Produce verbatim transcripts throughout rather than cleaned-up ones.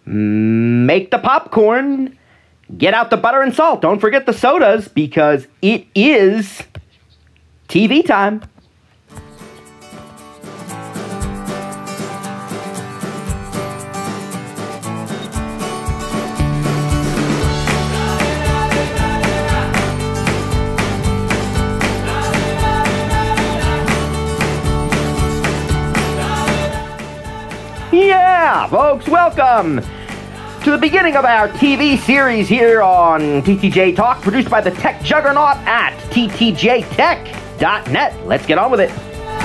make the popcorn, get out the butter and salt. Don't forget the sodas, because it is T V time. Yeah, folks, welcome to the beginning of our T V series here on T T J Talk, produced by the tech juggernaut at T T J tech dot net. Let's get on with it.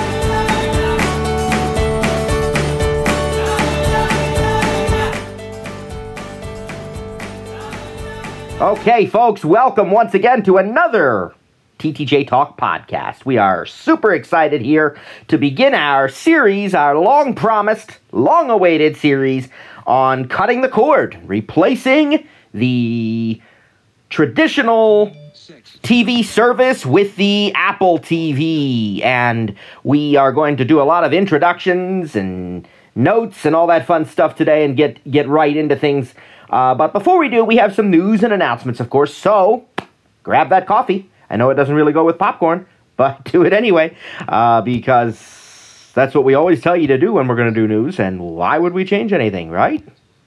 Okay, folks, welcome once again to another T T J Talk podcast. We are super excited here to begin our series, our long-promised, long-awaited series on cutting the cord, replacing the traditional T V service with the Apple T V. And we are going to do a lot of introductions and notes and all that fun stuff today and get, get right into things. Uh, but before we do, we have some news and announcements, of course, so grab that coffee. I know it doesn't really go with popcorn, but do it anyway, uh, because that's what we always tell you to do when we're going to do news, and why would we change anything, right?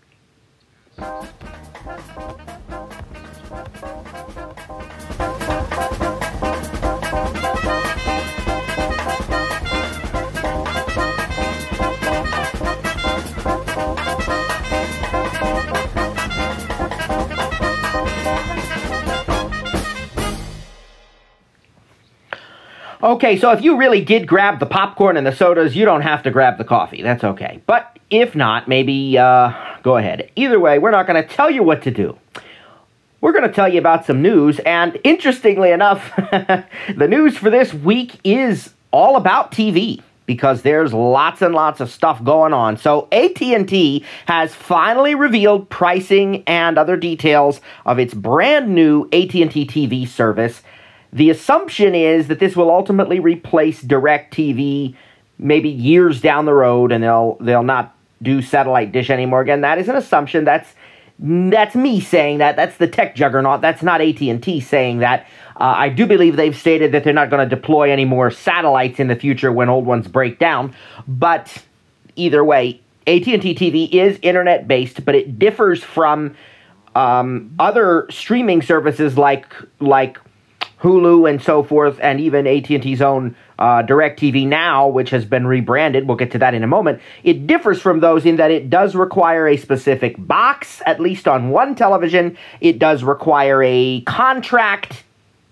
Okay, so if you really did grab the popcorn and the sodas, you don't have to grab the coffee. That's okay. But if not, maybe uh, go ahead. Either way, we're not going to tell you what to do. We're going to tell you about some news, and interestingly enough, the news for this week is all about T V, because there's lots and lots of stuff going on. So A T and T has finally revealed pricing and other details of its brand new A T and T T V service. The assumption is that this will ultimately replace DirecTV maybe years down the road, and they'll they'll not do satellite dish anymore. Again, that is an assumption. That's that's me saying that. That's the tech juggernaut. That's not A T and T saying that. Uh, I do believe they've stated that they're not going to deploy any more satellites in the future when old ones break down. But either way, A T and T T V is internet-based, but it differs from um, other streaming services like like Hulu and so forth, and even A T and T's own uh, DirecTV Now, which has been rebranded. We'll get to that in a moment. It differs from those in that it does require a specific box, at least on one television. It does require a contract,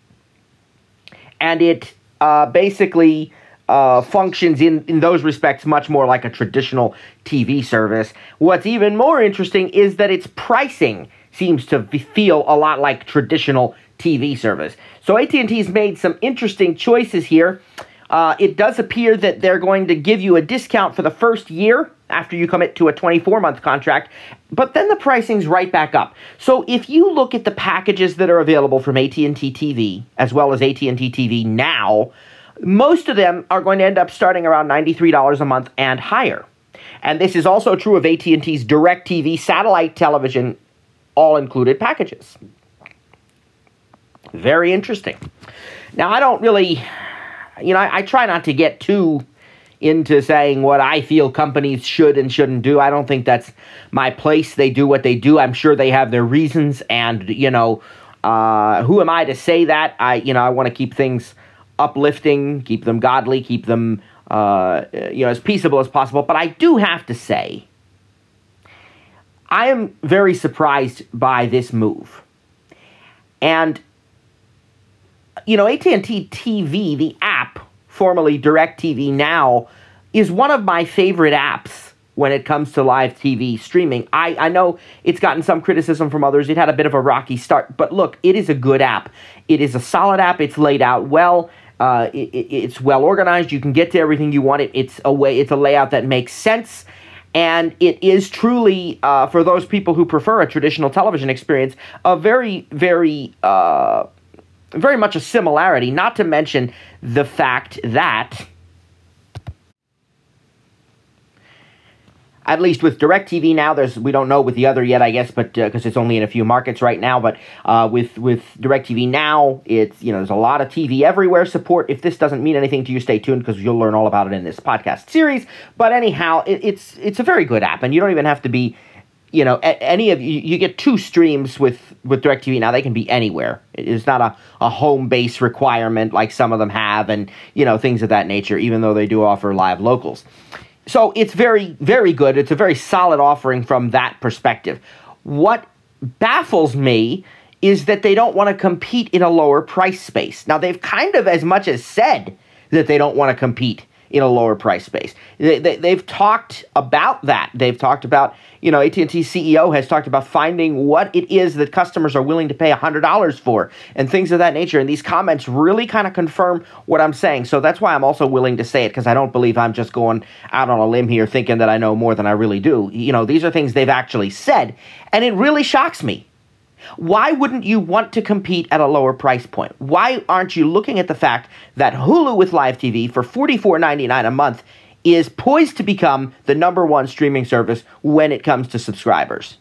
and it uh, basically uh, functions in, in those respects much more like a traditional T V service. What's even more interesting is that its pricing seems to feel a lot like traditional T V service. So A T and T's made some interesting choices here. Uh, it does appear that they're going to give you a discount for the first year after you commit to a twenty-four month contract, but then the pricing's right back up. So if you look at the packages that are available from A T and T T V, as well as A T and T T V Now, most of them are going to end up starting around ninety-three dollars a month and higher. And this is also true of A T and T's DirecTV satellite television all-included packages. Very interesting. Now, I don't really, you know, I, I try not to get too into saying what I feel companies should and shouldn't do. I don't think that's my place. They do what they do. I'm sure they have their reasons, and, you know, uh, who am I to say that? I, you know, I want to keep things uplifting, keep them godly, keep them, uh, you know, as peaceable as possible. But I do have to say, I am very surprised by this move. And you know, A T and T T V, the app, formerly DirecTV Now, is one of my favorite apps when it comes to live T V streaming. I, I know it's gotten some criticism from others. It had a bit of a rocky start, but look, it is a good app. It is a solid app. It's laid out well. Uh, it, it, it's well organized. You can get to everything you want. It, it's a way. It's a layout that makes sense. And it is truly, uh, for those people who prefer a traditional television experience, a very, very... Uh, very much a similarity, not to mention the fact that at least with DirecTV Now, there's we don't know with the other yet, I guess, but because uh, it's only in a few markets right now. But uh, with with DirecTV Now, it's you know there's a lot of T V everywhere support. If this doesn't mean anything to you, stay tuned because you'll learn all about it in this podcast series. But anyhow, it, it's it's a very good app, and you don't even have to be, you know, a, any of you. You get two streams with with DirecTV Now. They can be anywhere. It's not a a home base requirement like some of them have, and you know things of that nature. Even though they do offer live locals. So it's very, very good. It's a very solid offering from that perspective. What baffles me is that they don't want to compete in a lower price space. Now, they've kind of as much as said that they don't want to compete in a lower price space. They, they, they've talked about that. They've talked about, you know, A T and T C E O has talked about finding what it is that customers are willing to pay one hundred dollars for and things of that nature. And these comments really kind of confirm what I'm saying. So that's why I'm also willing to say it, because I don't believe I'm just going out on a limb here thinking that I know more than I really do. You know, these are things they've actually said, and it really shocks me. Why wouldn't you want to compete at a lower price point? Why aren't you looking at the fact that Hulu with Live T V for forty-four ninety-nine a month is poised to become the number one streaming service when it comes to subscribers?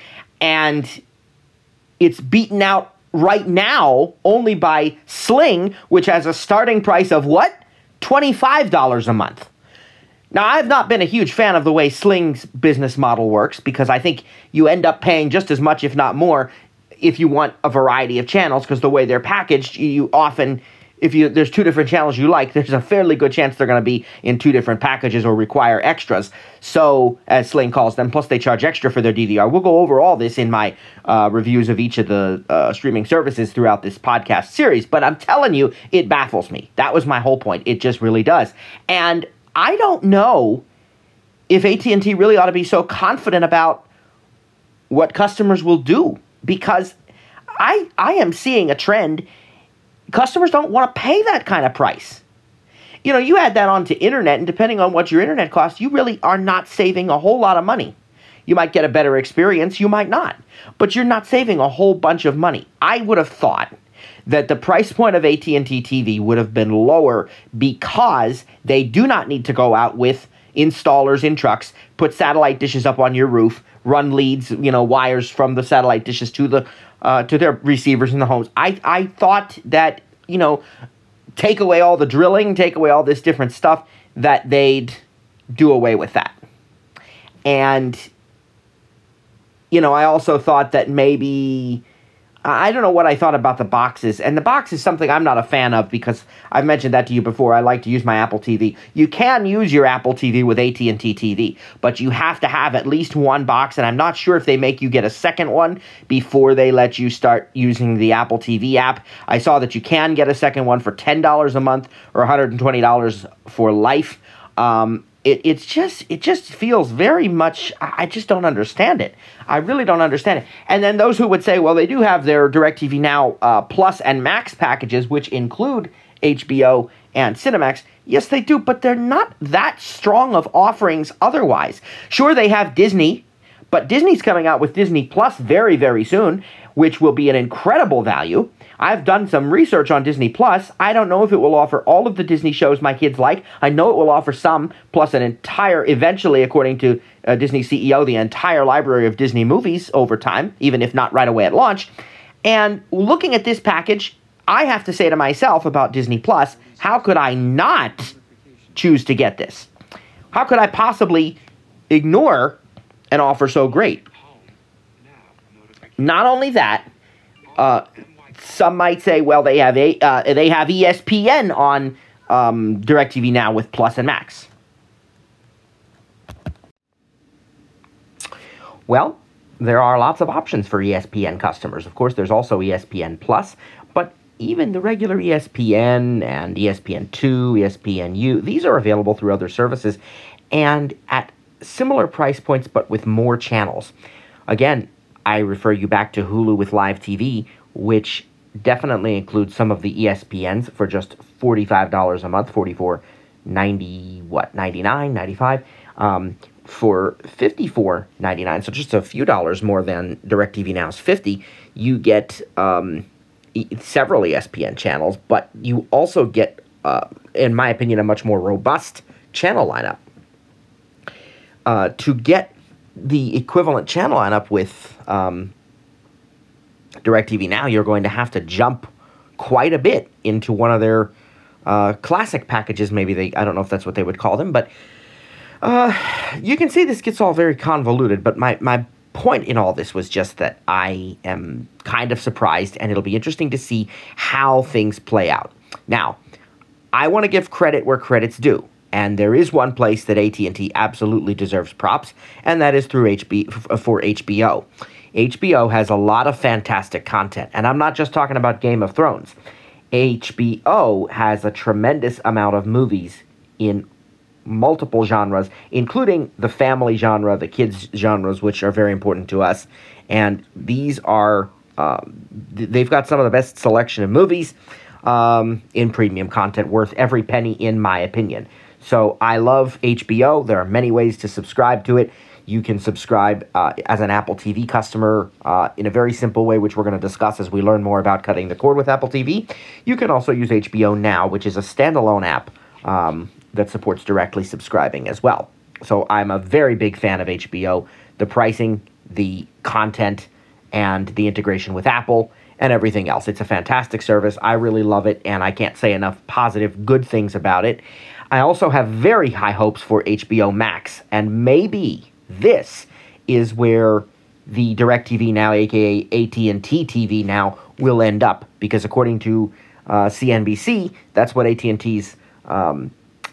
And it's beaten out right now only by Sling, which has a starting price of what? twenty-five dollars a month. Now, I've not been a huge fan of the way Sling's business model works because I think you end up paying just as much, if not more, if you want a variety of channels, because the way they're packaged, you often, if you there's two different channels you like, there's a fairly good chance they're going to be in two different packages or require extras. So, as Sling calls them, plus they charge extra for their D V R. We'll go over all this in my uh, reviews of each of the uh, streaming services throughout this podcast series. But I'm telling you, it baffles me. That was my whole point. It just really does. And I don't know if A T and T really ought to be so confident about what customers will do, because I I am seeing a trend. Customers don't want to pay that kind of price. You know, you add that onto internet, and depending on what your internet costs, you really are not saving a whole lot of money. You might get a better experience, you might not, but you're not saving a whole bunch of money. I would have thought that the price point of A T and T T V would have been lower because they do not need to go out with installers in trucks, put satellite dishes up on your roof, run leads, you know, wires from the satellite dishes to the uh, to their receivers in the homes. I, I thought that, you know, take away all the drilling, take away all this different stuff, that they'd do away with that. And, you know, I also thought that maybe, I don't know what I thought about the boxes. And the box is something I'm not a fan of because I've mentioned that to you before. I like to use my Apple T V. You can use your Apple T V with A T and T T V, but you have to have at least one box. And I'm not sure if they make you get a second one before they let you start using the Apple T V app. I saw that you can get a second one for ten dollars a month or one hundred twenty dollars for life. Um, It, it's just, it just feels very much, I just don't understand it. I really don't understand it. And then those who would say, well, they do have their DirecTV Now uh, Plus and Max packages, which include H B O and Cinemax. Yes, they do, but they're not that strong of offerings otherwise. Sure, they have Disney, but Disney's coming out with Disney Plus very, very soon, which will be an incredible value. I've done some research on Disney Plus. I don't know if it will offer all of the Disney shows my kids like. I know it will offer some, plus an entire, eventually, according to uh, Disney C E O, the entire library of Disney movies over time, even if not right away at launch. And looking at this package, I have to say to myself about Disney Plus, how could I not choose to get this? How could I possibly ignore an offer so great? Not only that, uh, some might say, well, they have a uh, they have E S P N on um, DirecTV Now with Plus and Max. Well, there are lots of options for E S P N customers. Of course, there's also E S P N Plus, but even the regular E S P N and E S P N two, E S P N U, these are available through other services and at similar price points, but with more channels. Again, I refer you back to Hulu with Live T V, which definitely includes some of the E S P Ns for just forty-five dollars a month, forty-four ninety, what, ninety-nine, ninety-five, um, for fifty-four ninety-nine, so just a few dollars more than DirecTV Now's fifty. You get um, e several E S P N channels, but you also get, uh, in my opinion, a much more robust channel lineup. uh, to get the equivalent channel lineup with um, DirecTV Now, you're going to have to jump quite a bit into one of their uh, classic packages. Maybe they, I don't know if that's what they would call them, but uh, you can see this gets all very convoluted. But my, my point in all this was just that I am kind of surprised, and it'll be interesting to see how things play out. Now, I want to give credit where credit's due. And there is one place that A T and T absolutely deserves props, and that is through H B for H B O. H B O has a lot of fantastic content, and I'm not just talking about Game of Thrones. H B O has a tremendous amount of movies in multiple genres, including the family genre, the kids genres, which are very important to us. And these are, uh, they've got some of the best selection of movies um, in premium content, worth every penny, in my opinion. So I love H B O. There are many ways to subscribe to it. You can subscribe uh, as an Apple T V customer uh, in a very simple way, which we're going to discuss as we learn more about cutting the cord with Apple T V. You can also use H B O Now, which is a standalone app um, that supports directly subscribing as well. So I'm a very big fan of H B O. The pricing, the content, and the integration with Apple, and everything else. It's a fantastic service. I really love it, and I can't say enough positive, good things about it. I also have very high hopes for H B O Max, and maybe this is where the DirecTV Now, aka A T and T T V Now, will end up, because according to uh, C N B C, that's what A T and T's um,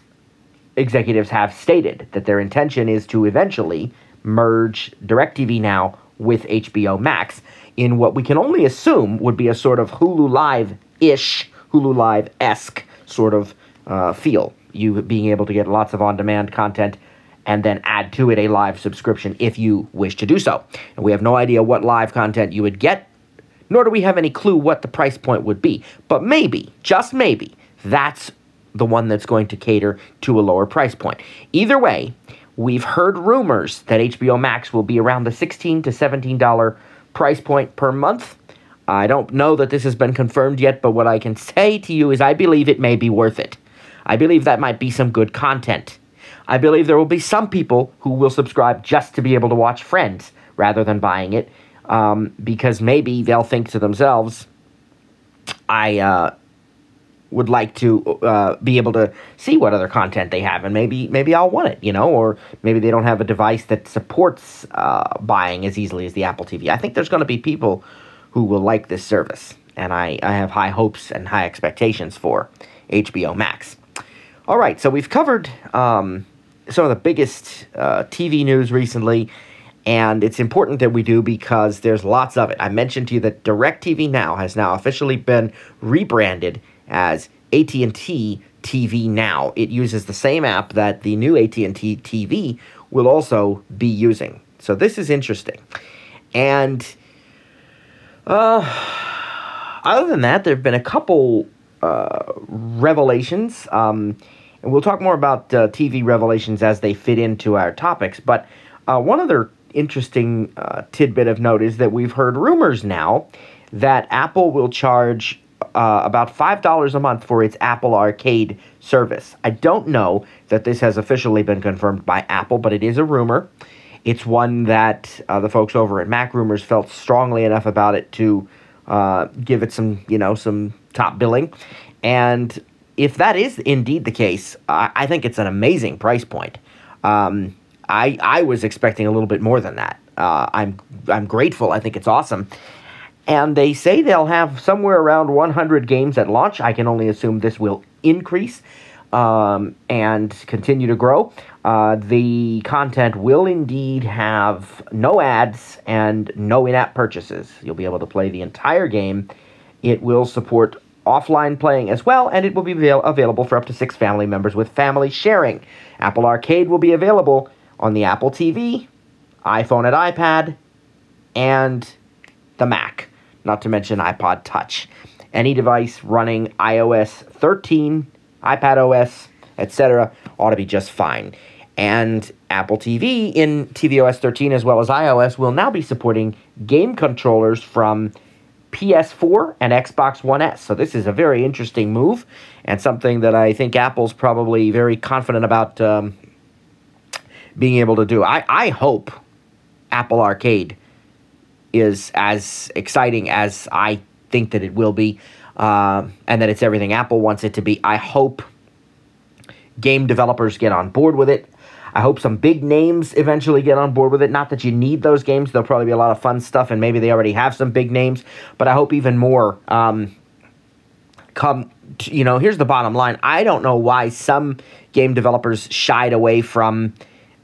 executives have stated, that their intention is to eventually merge DirecTV Now with H B O Max in what we can only assume would be a sort of Hulu Live-ish, Hulu Live-esque sort of uh, feel. You being able to get lots of on-demand content and then add to it a live subscription if you wish to do so. And we have no idea what live content you would get, nor do we have any clue what the price point would be. But maybe, just maybe, that's the one that's going to cater to a lower price point. Either way, we've heard rumors that H B O Max will be around the sixteen to seventeen dollar price point per month. I don't know that this has been confirmed yet, but what I can say to you is I believe it may be worth it. I believe that might be some good content. I believe there will be some people who will subscribe just to be able to watch Friends rather than buying it, um, because maybe they'll think to themselves, I uh, would like to uh, be able to see what other content they have, and maybe maybe I'll want it, you know, or maybe they don't have a device that supports uh, buying as easily as the Apple T V. I think there's going to be people who will like this service, and I, I have high hopes and high expectations for H B O Max. All right, so we've covered um, some of the biggest uh, T V news recently, and it's important that we do because there's lots of it. I mentioned to you that DirecTV Now has now officially been rebranded as A T and T T V Now. It uses the same app that the new A T and T T V will also be using. So this is interesting. And uh, other than that, there have been a couple uh, revelations. Um, and we'll talk more about uh, T V revelations as they fit into our topics. But uh, one other interesting uh, tidbit of note is that we've heard rumors now that Apple will charge uh, about five dollars a month for its Apple Arcade service. I don't know that this has officially been confirmed by Apple, but it is a rumor. It's one that uh, the folks over at Mac Rumors felt strongly enough about it to uh, give it some, you know, some top billing. And if that is indeed the case, I, I think it's an amazing price point. Um, I I was expecting a little bit more than that. Uh, I'm I'm grateful. I think it's awesome. And they say they'll have somewhere around one hundred games at launch. I can only assume this will increase um, and continue to grow. Uh, the content will indeed have no ads and no in-app purchases. You'll be able to play the entire game. It will support offline playing as well, and it will be avail- available for up to six family members with family sharing. Apple Arcade will be available on the Apple T V, iPhone and iPad, and the Mac, not to mention iPod Touch. Any device running i O S thirteen, iPadOS, et cetera ought to be just fine. And Apple T V in tvOS thirteen as well as iOS will now be supporting game controllers from P S four and Xbox One S. So this is a very interesting move and something that I think Apple's probably very confident about um, being able to do. I, I hope Apple Arcade is as exciting as I think that it will be, uh, and that it's everything Apple wants it to be. I hope game developers get on board with it. I hope some big names eventually get on board with it. Not that you need those games. There'll probably be a lot of fun stuff, and maybe they already have some big names, but I hope even more um, come, to, you know, here's the bottom line. I don't know why some game developers shied away from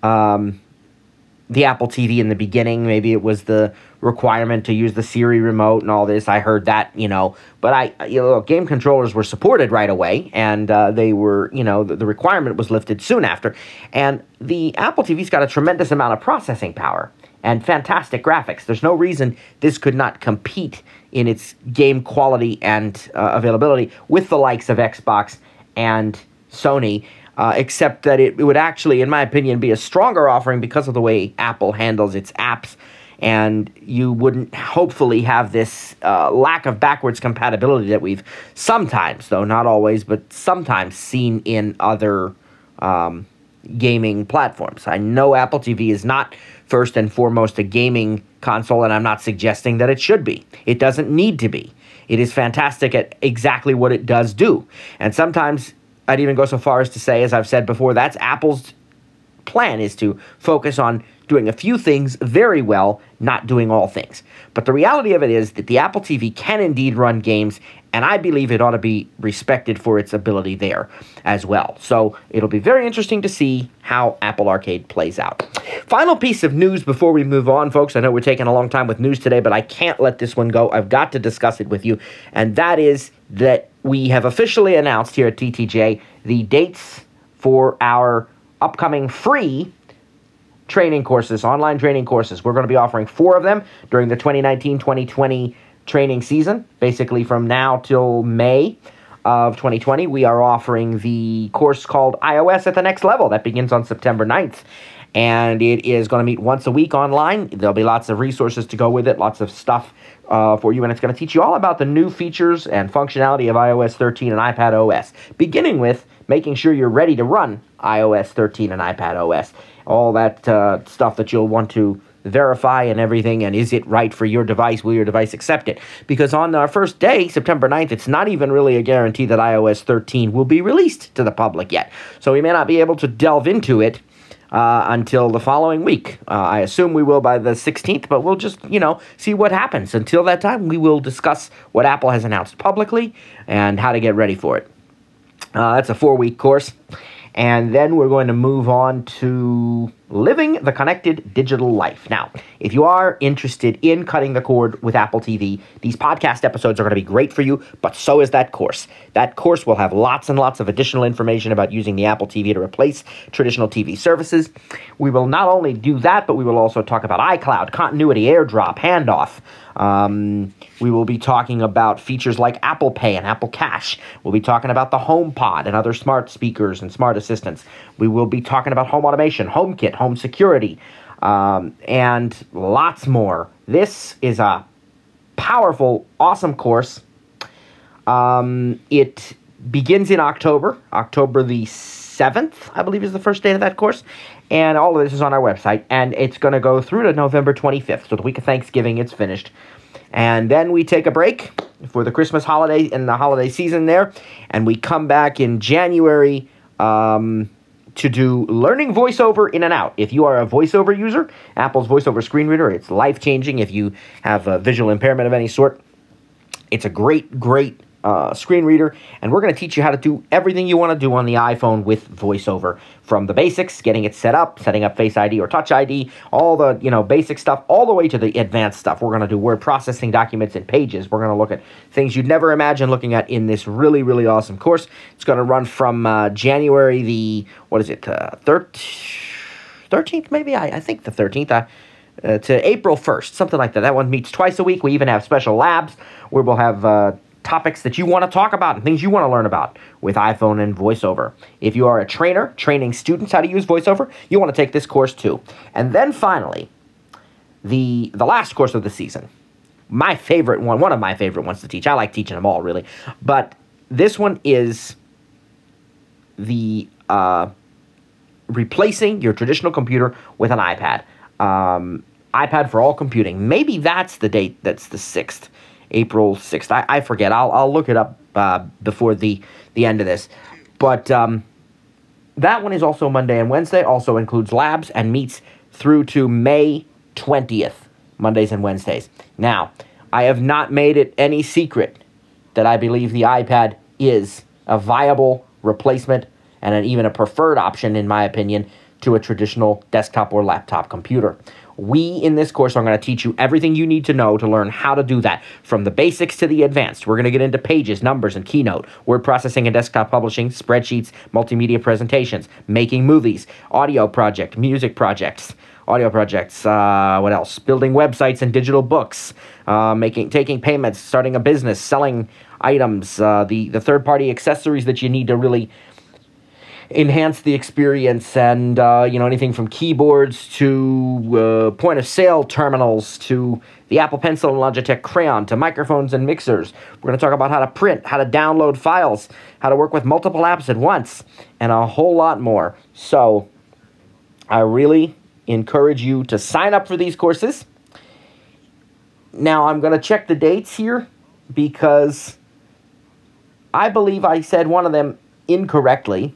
um, the Apple T V in the beginning. Maybe it was the requirement to use the Siri remote and all this. I heard that, you know, but I, you know, game controllers were supported right away, and uh, they were, you know, the, the requirement was lifted soon after. And the Apple T V's got a tremendous amount of processing power and fantastic graphics. There's no reason this could not compete in its game quality and uh, availability with the likes of Xbox and Sony. Uh, except that it, it would actually, in my opinion, be a stronger offering because of the way Apple handles its apps, and you wouldn't hopefully have this uh, lack of backwards compatibility that we've sometimes, though not always, but sometimes seen in other um, gaming platforms. I know Apple T V is not first and foremost a gaming console, and I'm not suggesting that it should be. It doesn't need to be. It is fantastic at exactly what it does do, and sometimes I'd even go so far as to say, as I've said before, that's Apple's plan, is to focus on doing a few things very well, not doing all things. But the reality of it is that the Apple T V can indeed run games, and I believe it ought to be respected for its ability there as well. So it'll be very interesting to see how Apple Arcade plays out. Final piece of news before we move on, folks. I know we're taking a long time with news today, but I can't let this one go. I've got to discuss it with you, and that is that we have officially announced here at T T J the dates for our upcoming free training courses, online training courses. We're going to be offering four of them during the twenty nineteen twenty twenty training season, basically from now till May of twenty twenty. We are offering the course called iOS at the Next Level. That begins on September ninth. And it is going to meet once a week online. There'll be lots of resources to go with it, lots of stuff uh, for you, and it's going to teach you all about the new features and functionality of iOS thirteen and iPadOS, beginning with making sure you're ready to run iOS thirteen and iPadOS, all that uh, stuff that you'll want to verify and everything, and is it right for your device? Will your device accept it? Because on our first day, September ninth, it's not even really a guarantee that iOS thirteen will be released to the public yet. So we may not be able to delve into it Uh, until the following week. Uh, I assume we will by the sixteenth, but we'll just, you know, see what happens. Until that time, we will discuss what Apple has announced publicly and how to get ready for it. Uh, that's a four-week course. And then we're going to move on to living the connected digital life. Now, if you are interested in cutting the cord with Apple T V, these podcast episodes are going to be great for you, but so is that course. That course will have lots and lots of additional information about using the Apple T V to replace traditional T V services. We will not only do that, but we will also talk about iCloud, continuity, AirDrop, handoff. Um, we will be talking about features like Apple Pay and Apple Cash. We'll be talking about the HomePod and other smart speakers and smart assistants. We will be talking about home automation, HomeKit, home security, um, and lots more. This is a powerful, awesome course. Um, it begins in October, October the seventh, I believe is the first date of that course. And all of this is on our website, and it's going to go through to November twenty-fifth. So the week of Thanksgiving, it's finished. And then we take a break for the Christmas holiday and the holiday season there, and we come back in January um, to do learning VoiceOver in and out. If you are a VoiceOver user, Apple's VoiceOver screen reader, it's life-changing. If you have a visual impairment of any sort, it's a great, great Uh, screen reader, and we're going to teach you how to do everything you want to do on the iPhone with VoiceOver, from the basics, getting it set up, setting up Face I D or Touch I D, all the, you know, basic stuff, all the way to the advanced stuff. We're going to do word processing, documents, and pages. We're going to look at things you'd never imagine looking at in this really, really awesome course. It's going to run from uh, January the, what is it, uh, thirteenth maybe? I, I think the thirteenth. Uh, uh, to April first, something like that. That one meets twice a week. We even have special labs where we'll have uh, topics that you want to talk about and things you want to learn about with iPhone and VoiceOver. If you are a trainer training students how to use VoiceOver, you want to take this course too. And then finally, the the last course of the season, my favorite one, one of my favorite ones to teach. I like teaching them all, really. But this one is the uh, replacing your traditional computer with an iPad. Um, iPad for all computing. Maybe that's the date. That's the sixth, April sixth. I, I forget. I'll I'll look it up uh, before the the end of this. But um, that one is also Monday and Wednesday. Also includes labs and meets through to May twentieth, Mondays and Wednesdays. Now, I have not made it any secret that I believe the iPad is a viable replacement and an, even a preferred option, in my opinion, to a traditional desktop or laptop computer. We, in this course, are going to teach you everything you need to know to learn how to do that, from the basics to the advanced. We're going to get into Pages, Numbers, and Keynote, word processing and desktop publishing, spreadsheets, multimedia presentations, making movies, audio project, music projects, audio projects, uh, what else? Building websites and digital books, uh, making, taking payments, starting a business, selling items, uh, the, the third-party accessories that you need to really enhance the experience, and uh, you know, anything from keyboards to uh, point-of-sale terminals to the Apple Pencil and Logitech Crayon to microphones and mixers. We're going to talk about how to print, how to download files, how to work with multiple apps at once, and a whole lot more. So I really encourage you to sign up for these courses. Now I'm going to check the dates here because I believe I said one of them incorrectly.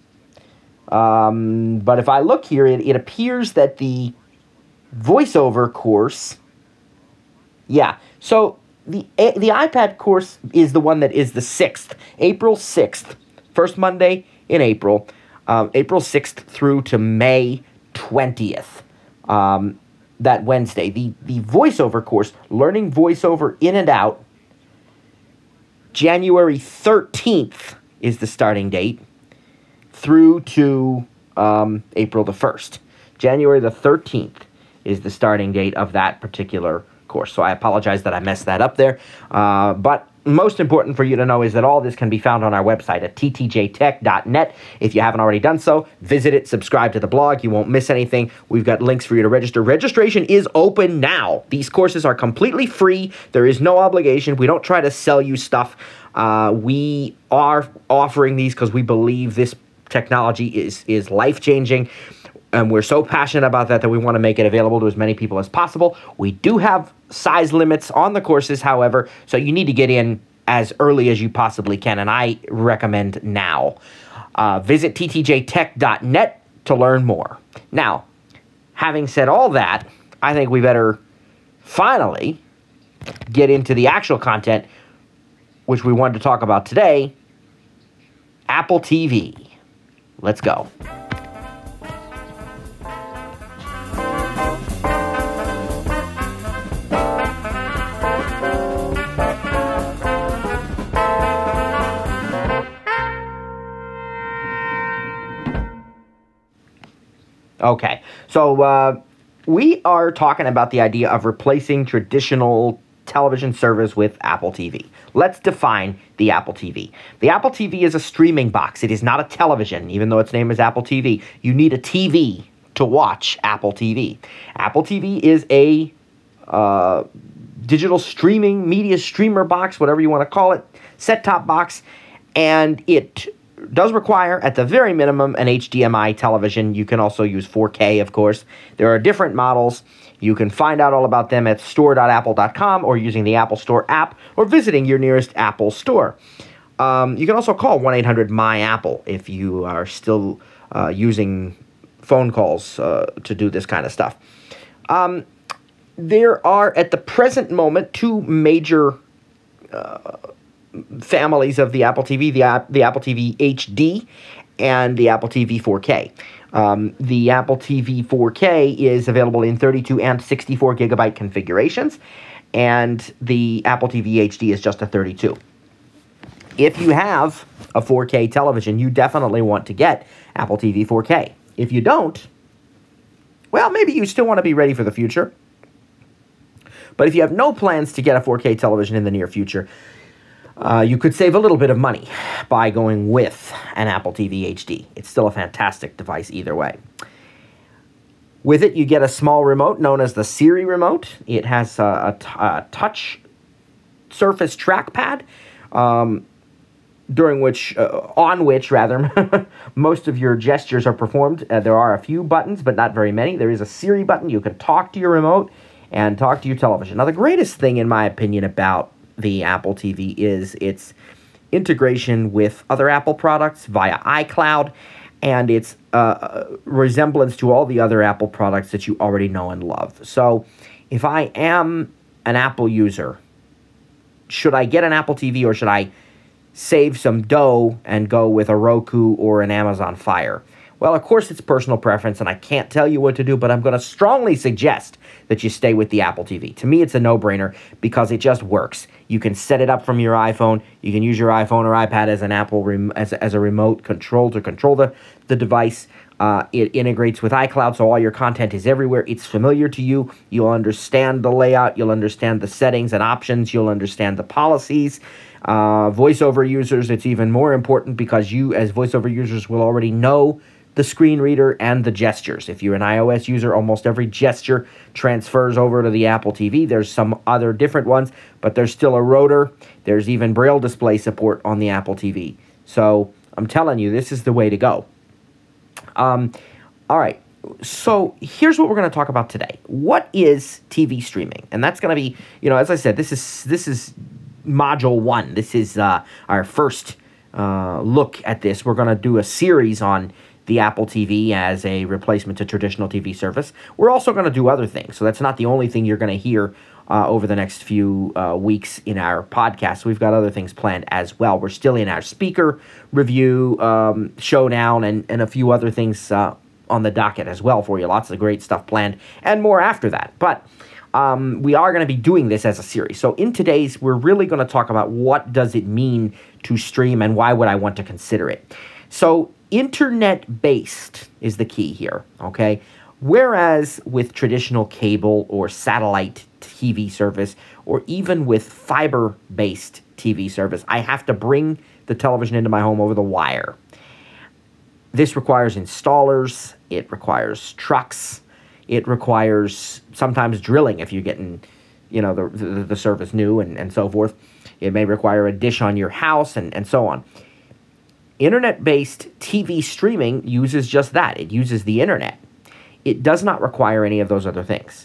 Um, but if I look here, it, it appears that the voiceover course, yeah, so the the iPad course is the one that is the sixth, April sixth, first Monday in April, um, April sixth through to May twentieth, um, that Wednesday. The, the voiceover course, Learning VoiceOver In and Out, January thirteenth is the starting date, through to um, April the first. January the thirteenth is the starting date of that particular course. So I apologize that I messed that up there. Uh, but most important for you to know is that all this can be found on our website at t t j tech dot net. If you haven't already done so, visit it, subscribe to the blog. You won't miss anything. We've got links for you to register. Registration is open now. These courses are completely free. There is no obligation. We don't try to sell you stuff. Uh, we are offering these because we believe this technology is is life-changing, and we're so passionate about that that we want to make it available to as many people as possible. We do have size limits on the courses, however, so you need to get in as early as you possibly can, and I recommend now. Uh, visit t t j tech dot net to learn more. Now, having said all that, I think we better finally get into the actual content, which we wanted to talk about today, Apple T V. Let's go. Okay, so uh, we are talking about the idea of replacing traditional television service with Apple T V. Let's define the Apple T V. The Apple T V is a streaming box. It is not a television, even though its name is Apple T V. You need a T V to watch Apple T V. Apple T V is a uh, digital streaming, media streamer box, whatever you want to call it, set-top box, and it does require, at the very minimum, an H D M I television. You can also use four K, of course. There are different models. You can find out all about them at store dot apple dot com or using the Apple Store app or visiting your nearest Apple store. Um, you can also call one eight hundred M Y Apple if you are still uh, using phone calls uh, to do this kind of stuff. Um, there are, at the present moment, two major uh, families of the Apple T V, the, app, the Apple T V H D and the Apple T V four K. Um, the Apple T V four K is available in thirty-two and sixty-four gigabyte configurations, and the Apple T V H D is just a thirty-two. If you have a four K television, you definitely want to get Apple T V four K. If you don't, well, maybe you still want to be ready for the future. But if you have no plans to get a four K television in the near future, Uh, you could save a little bit of money by going with an Apple T V H D. It's still a fantastic device either way. With it, you get a small remote known as the Siri remote. It has a, a, a touch surface trackpad. Um, during which, uh, on which, rather, most of your gestures are performed. Uh, there are a few buttons, but not very many. There is a Siri button. You can talk to your remote and talk to your television. Now, the greatest thing, in my opinion, about the Apple T V is its integration with other Apple products via iCloud, and its uh, resemblance to all the other Apple products that you already know and love. So, if I am an Apple user, should I get an Apple T V, or should I save some dough and go with a Roku or an Amazon Fire? Well, of course, it's personal preference, and I can't tell you what to do, but I'm going to strongly suggest that you stay with the Apple T V. To me, it's a no-brainer because it just works. You can set it up from your iPhone. You can use your iPhone or iPad as an Apple rem as, as a remote control to control the, the device. Uh, it integrates with iCloud, so all your content is everywhere. It's familiar to you. You'll understand the layout. You'll understand the settings and options. You'll understand the policies. Uh, VoiceOver users, it's even more important because you, as VoiceOver users, will already know the screen reader and the gestures. If you're an iOS user, almost every gesture transfers over to the Apple T V. There's some other different ones, but there's still a rotor. There's even Braille display support on the Apple T V. So I'm telling you, this is the way to go. Um, all right, so here's what we're going to talk about today. What is T V streaming? And that's going to be, you know, as I said, this is this is module one. This is uh, our first uh, look at this. We're going to do a series on the Apple T V as a replacement to traditional T V service. We're also going to do other things, so that's not the only thing you're going to hear uh, over the next few uh, weeks in our podcast. We've got other things planned as well. We're still in our speaker review um, showdown and, and a few other things uh, on the docket as well for you. Lots of great stuff planned and more after that. But um, we are going to be doing this as a series. So in today's, we're really going to talk about what does it mean to stream and why would I want to consider it. So internet-based is the key here, okay? Whereas with traditional cable or satellite T V service, or even with fiber-based T V service, I have to bring the television into my home over the wire. This requires installers, it requires trucks, it requires sometimes drilling if you're getting, you know, the, the, the service new and, and so forth. It may require a dish on your house and, and so on. Internet-based T V streaming uses just that. It uses the internet. It does not require any of those other things.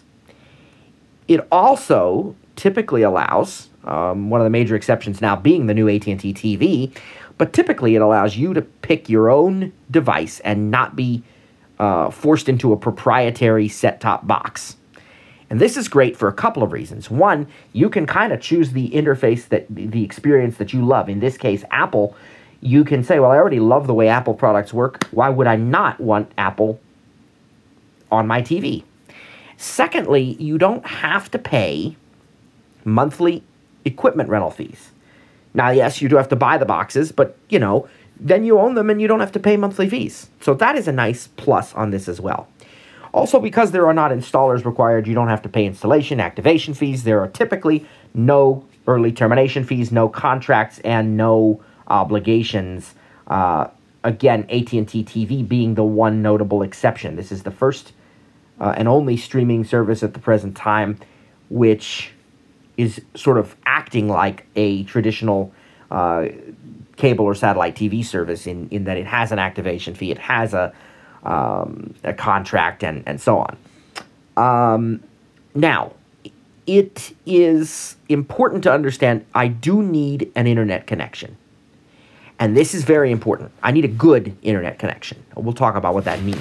It also typically allows, um, one of the major exceptions now being the new A T and T T V, but typically it allows you to pick your own device and not be uh, forced into a proprietary set-top box. And this is great for a couple of reasons. One, you can kind of choose the interface, that the experience that you love. In this case, Apple. You can say, well, I already love the way Apple products work. Why would I not want Apple on my T V? Secondly, you don't have to pay monthly equipment rental fees. Now, yes, you do have to buy the boxes, but, you know, then you own them and you don't have to pay monthly fees. So that is a nice plus on this as well. Also, because there are not installers required, you don't have to pay installation, activation fees. There are typically no early termination fees, no contracts, and no obligations. Uh, again, A T and T T V being the one notable exception. This is the first uh, and only streaming service at the present time which is sort of acting like a traditional uh, cable or satellite T V service in, in that it has an activation fee, it has a, um, a contract, and, and so on. Um, now, it is important to understand I do need an internet connection. And this is very important. I need a good internet connection. We'll talk about what that means.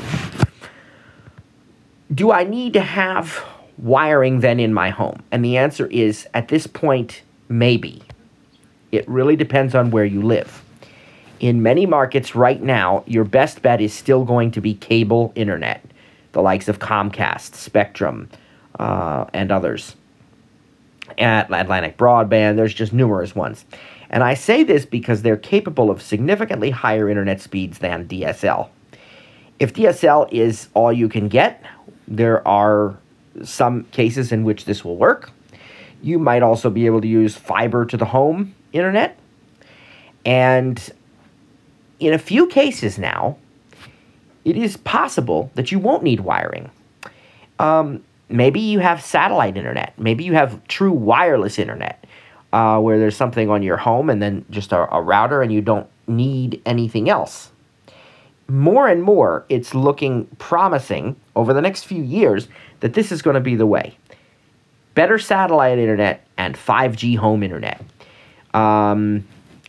Do I need to have wiring then in my home? And the answer is, at this point, maybe. It really depends on where you live. In many markets right now, your best bet is still going to be cable internet, the likes of Comcast, Spectrum, uh, and others. At Atlantic Broadband, there's just numerous ones. And I say this because they're capable of significantly higher internet speeds than D S L. If D S L is all you can get, there are some cases in which this will work. You might also be able to use fiber to the home internet. And in a few cases now, it is possible that you won't need wiring. Um, maybe you have satellite internet. Maybe you have true wireless internet. uh, where there's something on your home and then just a, a router and you don't need anything else. More and more, it's looking promising over the next few years that this is going to be the way. Better satellite internet and five G home internet. Um,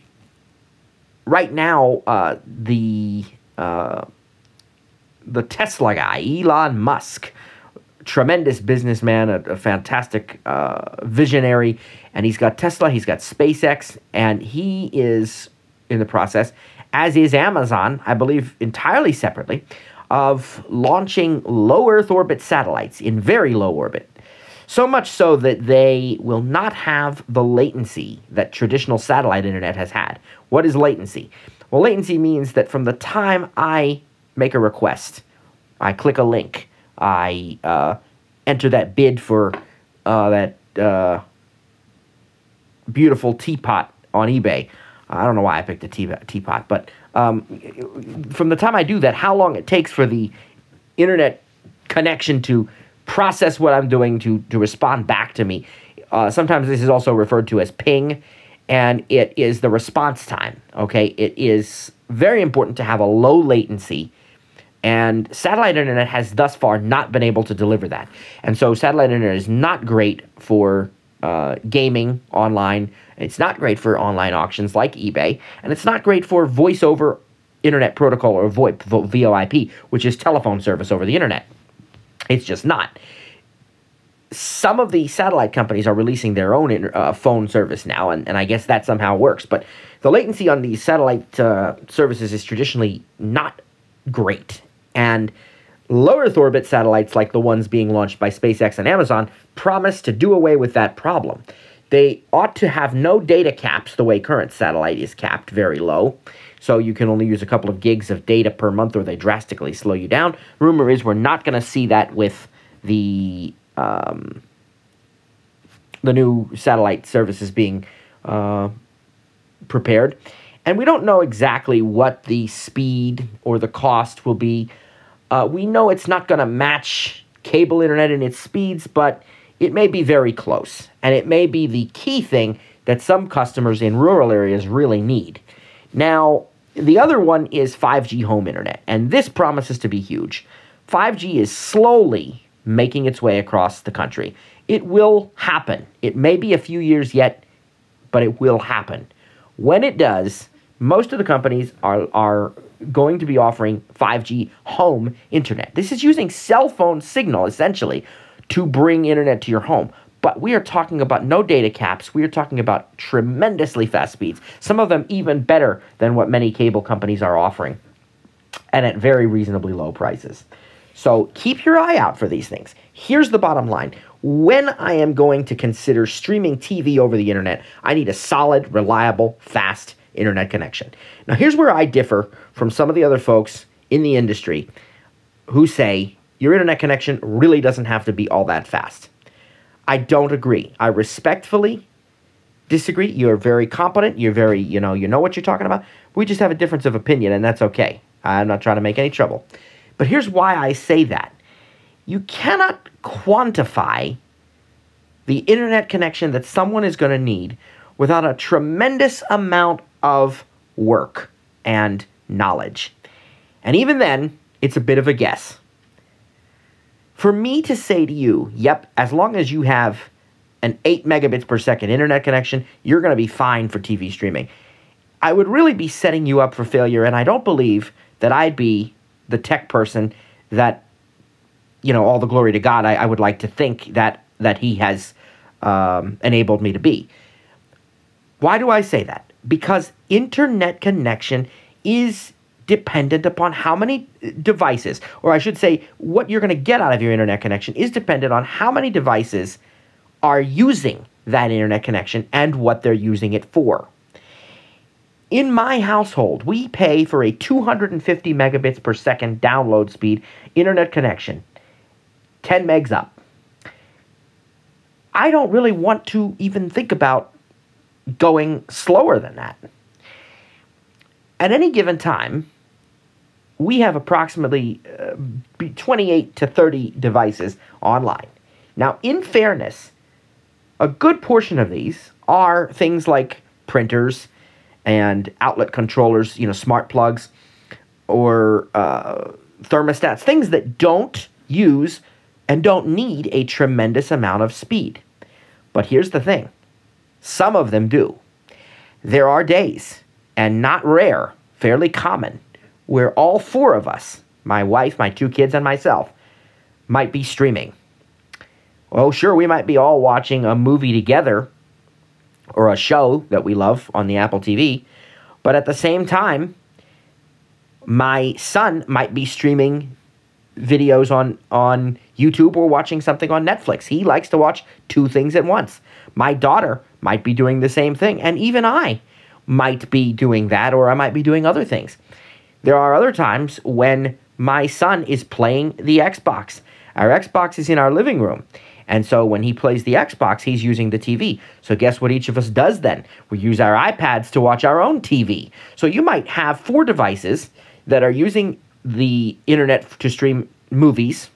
right now, uh, the uh, the Tesla guy, Elon Musk, tremendous businessman, a, a fantastic uh, visionary, and he's got Tesla, he's got SpaceX, and he is in the process, as is Amazon, I believe entirely separately, of launching low Earth orbit satellites in very low orbit. So much so that they will not have the latency that traditional satellite internet has had. What is latency? Well, latency means that from the time I make a request, I click a link, I uh, enter that bid for uh, that uh, beautiful teapot on eBay. I don't know why I picked a tea teapot, but um, from the time I do that, how long it takes for the internet connection to process what I'm doing to, to respond back to me. Uh, sometimes this is also referred to as ping, and it is the response time, okay? It is very important to have a low latency, and satellite internet has thus far not been able to deliver that. And so satellite internet is not great for uh, gaming online. It's not great for online auctions like eBay, and it's not great for voice over internet protocol, or VoIP, V O I P, which is telephone service over the internet. It's just not. Some of the satellite companies are releasing their own inter, uh, phone service now, and, and I guess that somehow works. But the latency on these satellite uh, services is traditionally not great. And low Earth orbit satellites, like the ones being launched by SpaceX and Amazon, promise to do away with that problem. They ought to have no data caps the way current satellite is capped, very low. So you can only use a couple of gigs of data per month, or they drastically slow you down. Rumor is we're not going to see that with the um, the new satellite services being uh, prepared. And we don't know exactly what the speed or the cost will be. Uh, we know it's not going to match cable internet in its speeds, but it may be very close. And it may be the key thing that some customers in rural areas really need. Now, the other one is five G home internet, and this promises to be huge. five G is slowly making its way across the country. It will happen. It may be a few years yet, but it will happen. When it does, most of the companies are, are going to be offering five G home internet. This is using cell phone signal, essentially, to bring internet to your home. But we are talking about no data caps. We are talking about tremendously fast speeds, some of them even better than what many cable companies are offering, and at very reasonably low prices. So keep your eye out for these things. Here's the bottom line. When I am going to consider streaming T V over the internet, I need a solid, reliable, fast internet connection. Now, here's where I differ from some of the other folks in the industry who say your internet connection really doesn't have to be all that fast. I don't agree. I respectfully disagree. You're very competent. You're very, you know, you know what you're talking about. We just have a difference of opinion, and that's okay. I'm not trying to make any trouble. But here's why I say that. You cannot quantify the internet connection that someone is going to need without a tremendous amount of work and knowledge. And even then, it's a bit of a guess. For me to say to you, yep, as long as you have an eight megabits per second internet connection, you're going to be fine for T V streaming, I would really be setting you up for failure, and I don't believe that I'd be the tech person that, you know, all the glory to God, I, I would like to think that, that he has um, enabled me to be. Why do I say that? Because internet connection is dependent upon how many devices, or I should say, what you're going to get out of your internet connection is dependent on how many devices are using that internet connection and what they're using it for. In my household, we pay for a two hundred fifty megabits per second download speed internet connection, ten megs up. I don't really want to even think about going slower than that. At any given time, we have approximately uh, twenty-eight to thirty devices online. Now, in fairness, a good portion of these are things like printers and outlet controllers, you know, smart plugs, or uh, thermostats, things that don't use and don't need a tremendous amount of speed. But here's the thing. Some of them do. There are days, and not rare, fairly common, where all four of us, my wife, my two kids, and myself, might be streaming. Well, sure, we might be all watching a movie together or a show that we love on the Apple T V, but at the same time, my son might be streaming videos on, on YouTube or watching something on Netflix. He likes to watch two things at once. My daughter might be doing the same thing, and even I might be doing that, or I might be doing other things. There are other times when my son is playing the Xbox. Our Xbox is in our living room, and so when he plays the Xbox, he's using the T V. So guess what each of us does then? We use our iPads to watch our own T V. So you might have four devices that are using the internet to stream movies,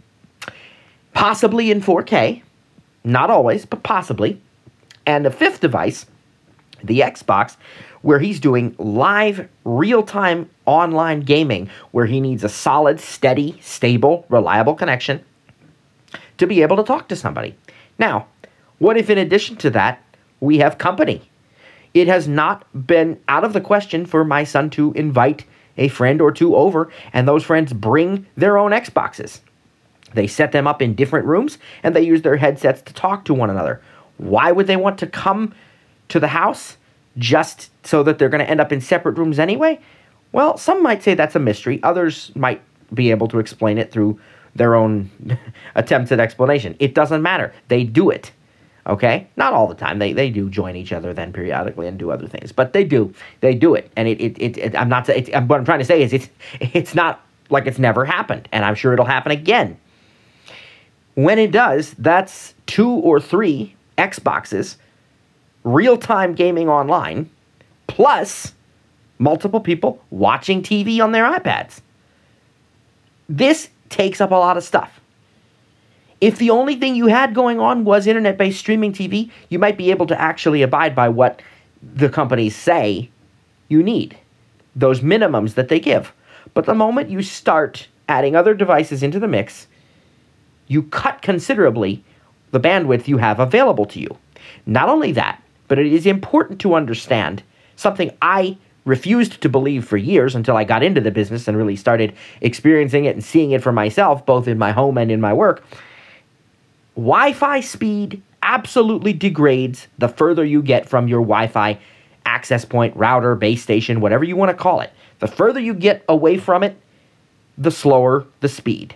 possibly in four K, not always, but possibly, and a fifth device, the Xbox, where he's doing live, real-time online gaming, where he needs a solid, steady, stable, reliable connection to be able to talk to somebody. Now, what if in addition to that, we have company? It has not been out of the question for my son to invite a friend or two over, and those friends bring their own Xboxes. They set them up in different rooms, and they use their headsets to talk to one another. Why would they want to come to the house just so that they're going to end up in separate rooms anyway? Well, some might say that's a mystery. Others might be able to explain it through their own attempts at explanation. It doesn't matter. They do it. Okay? Not all the time. They they do join each other then periodically and do other things. But they do. They do it. And it, it, it, it I'm not it's, what I'm trying to say is it's it's not like it's never happened. And I'm sure it'll happen again. When it does, that's two or three Xboxes, real-time gaming online, plus multiple people watching T V on their iPads. This takes up a lot of stuff. If the only thing you had going on was internet-based streaming T V, you might be able to actually abide by what the companies say you need, those minimums that they give. But the moment you start adding other devices into the mix, you cut considerably the bandwidth you have available to you. Not only that, but it is important to understand something I refused to believe for years until I got into the business and really started experiencing it and seeing it for myself, both in my home and in my work. Wi-Fi speed absolutely degrades the further you get from your Wi-Fi access point, router, base station, whatever you want to call it. The further you get away from it, the slower the speed.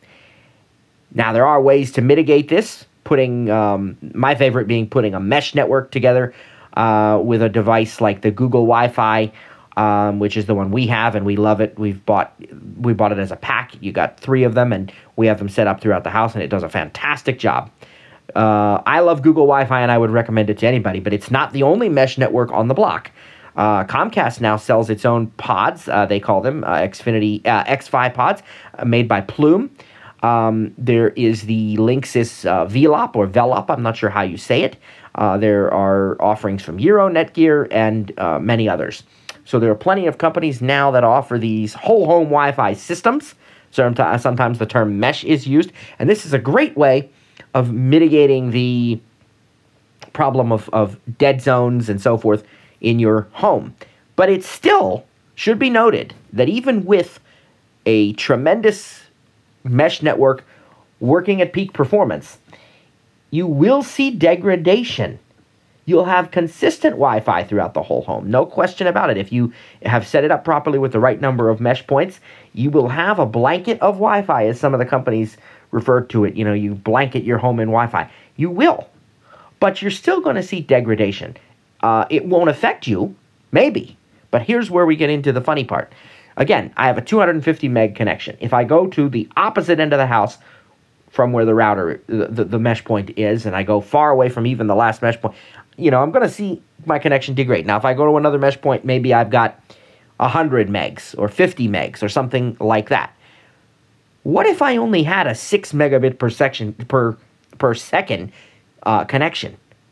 Now, there are ways to mitigate this, putting, um, my favorite being putting a mesh network together uh, with a device like the Google Wi-Fi, um, which is the one we have, and we love it. We've bought, we bought it as a pack. You got three of them, and we have them set up throughout the house, and it does a fantastic job. Uh, I love Google Wi-Fi, and I would recommend it to anybody, but it's not the only mesh network on the block. Uh, Comcast now sells its own pods. Uh, they call them uh, Xfinity uh, X five pods, uh, made by Plume. Um, there is the Linksys uh, V L O P or V L O P, I'm not sure how you say it. Uh, there are offerings from Eero, Netgear, and uh, many others. So there are plenty of companies now that offer these whole home Wi-Fi systems. Sometimes, sometimes the term mesh is used, and this is a great way of mitigating the problem of, of dead zones and so forth in your home. But it still should be noted that even with a tremendous mesh network working at peak performance, you will see degradation. You'll have consistent Wi-Fi throughout the whole home. No question about it. If you have set it up properly with the right number of mesh points, you will have a blanket of Wi-Fi, as some of the companies refer to it. You know, you blanket your home in Wi-Fi. You will. But you're still going to see degradation. Uh, it won't affect you, maybe. But here's where we get into the funny part. Again, I have a two hundred fifty meg connection. If I go to the opposite end of the house from where the router, the, the, the mesh point is, and I go far away from even the last mesh point, you know, I'm going to see my connection degrade. Now, if I go to another mesh point, maybe I've got one hundred megs or fifty megs or something like that. What if I only had a six megabit per section per per second uh, connection?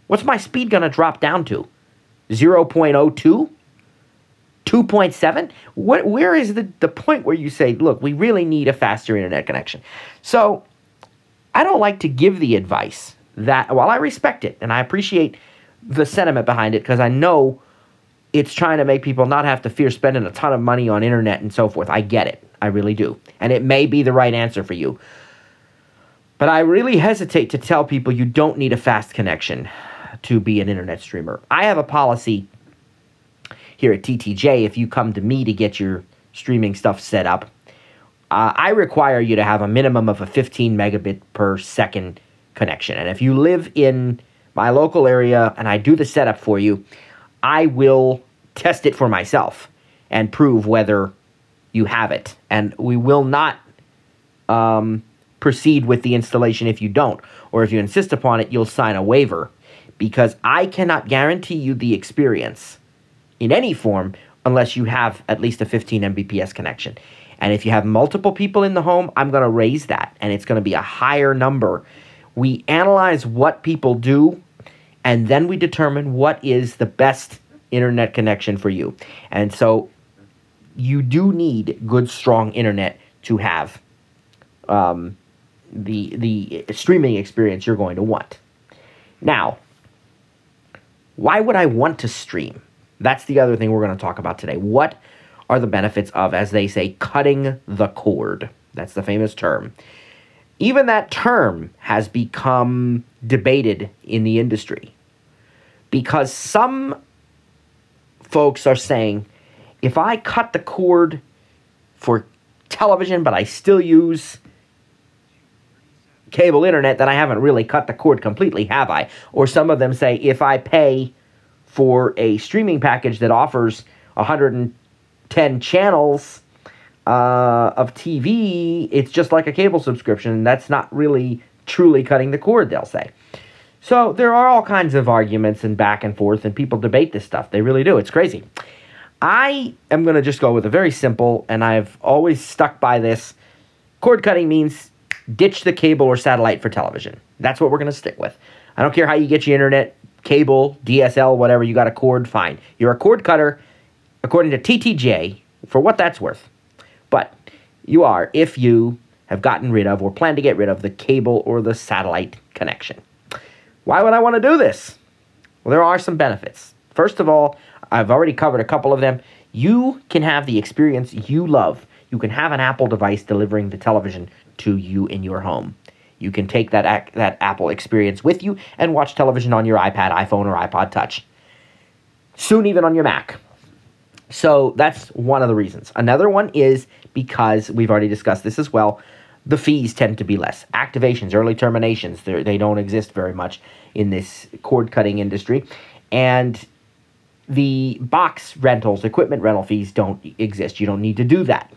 What's my speed going to drop down to? zero point zero two? two point seven? What, where is the, the point where you say, look, we really need a faster internet connection? So I don't like to give the advice that, while I respect it, and I appreciate the sentiment behind it, because I know it's trying to make people not have to fear spending a ton of money on internet and so forth. I get it. I really do. And it may be the right answer for you. But I really hesitate to tell people you don't need a fast connection to be an internet streamer. I have a policy here at T T J. If you come to me to get your streaming stuff set up, uh, I require you to have a minimum of a fifteen megabit per second connection. And if you live in my local area and I do the setup for you, I will test it for myself and prove whether you have it. And we will not um, proceed with the installation if you don't. Or if you insist upon it, you'll sign a waiver, because I cannot guarantee you the experience in any form unless you have at least a fifteen megabits per second connection. And if you have multiple people in the home, I'm going to raise that, and it's going to be a higher number. We analyze what people do, and then we determine what is the best internet connection for you. And so you do need good, strong internet to have um, the, the streaming experience you're going to want. Now, why would I want to stream? That's the other thing we're going to talk about today. What are the benefits of, as they say, cutting the cord? That's the famous term. Even that term has become debated in the industry, because some folks are saying, if I cut the cord for television, but I still use cable internet, then I haven't really cut the cord completely, have I? Or some of them say, if I pay for a streaming package that offers one hundred ten channels uh, of T V, it's just like a cable subscription. That's not really truly cutting the cord, they'll say. So there are all kinds of arguments and back and forth, and people debate this stuff. They really do. It's crazy. I am going to just go with a very simple, and I've always stuck by this. Cord cutting means ditch the cable or satellite for television. That's what we're going to stick with. I don't care how you get your internet, cable, D S L, whatever, you got a cord, fine. You're a cord cutter, according to T T J, for what that's worth. But you are if you have gotten rid of or plan to get rid of the cable or the satellite connection. Why would I want to do this? Well, there are some benefits. First of all, I've already covered a couple of them. You can have the experience you love. You can have an Apple device delivering the television to you in your home. You can take that, that Apple experience with you and watch television on your iPad, iPhone, or iPod Touch. Soon even on your Mac. So that's one of the reasons. Another one is because, we've already discussed this as well, the fees tend to be less. Activations, early terminations, they don't exist very much in this cord-cutting industry. And the box rentals, equipment rental fees don't exist. You don't need to do that.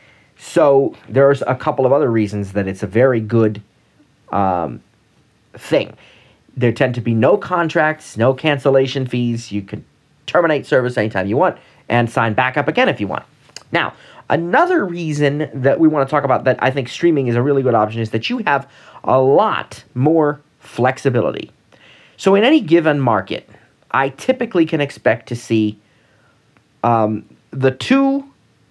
So there's a couple of other reasons that it's a very good um, thing. There tend to be no contracts, no cancellation fees. You can terminate service anytime you want and sign back up again if you want. Now, another reason that we want to talk about that I think streaming is a really good option is that you have a lot more flexibility. So in any given market, I typically can expect to see um, the two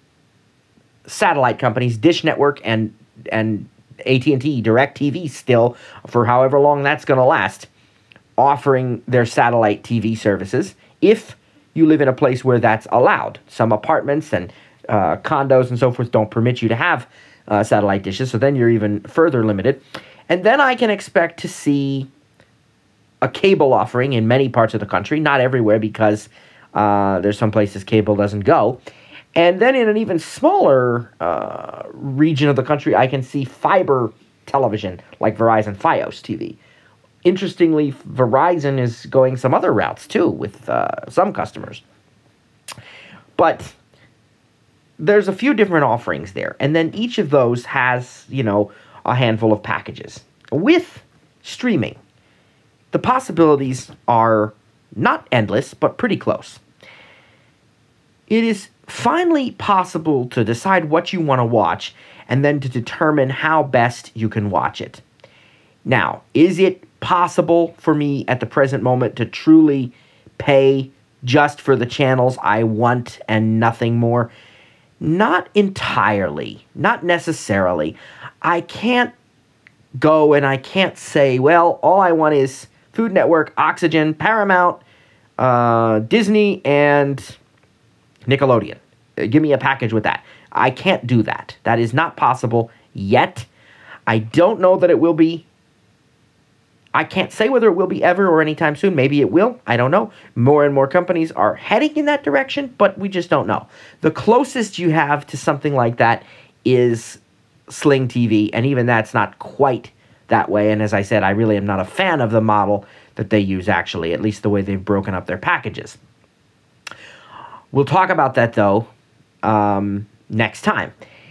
satellite companies, Dish Network and and A T and T, DirecTV still, for however long that's going to last, offering their satellite T V services if you live in a place where that's allowed. Some apartments and uh, condos and so forth don't permit you to have uh, satellite dishes, so then you're even further limited. And then I can expect to see a cable offering in many parts of the country, not everywhere because uh, there's some places cable doesn't go. And then in an even smaller uh, region of the country, I can see fiber television like Verizon Fios T V. Interestingly, Verizon is going some other routes too with uh, some customers. But there's a few different offerings there. And then each of those has, you know, a handful of packages. With streaming, the possibilities are not endless, but pretty close. It is finally possible to decide what you want to watch and then to determine how best you can watch it. Now, is it possible for me at the present moment to truly pay just for the channels I want and nothing more? Not entirely, not necessarily. I can't go and I can't say, well, all I want is Food Network, Oxygen, Paramount, uh, Disney, and Nickelodeon. Give me a package with that. I can't do that. That is not possible yet. I don't know that it will be. I can't say whether it will be ever or anytime soon. Maybe it will. I don't know. More and more companies are heading in that direction, but we just don't know. The closest you have to something like that is Sling T V, and even that's not quite that way. And as I said, I really am not a fan of the model that they use, actually, at least the way they've broken up their packages. We'll talk about that, though, um, next time.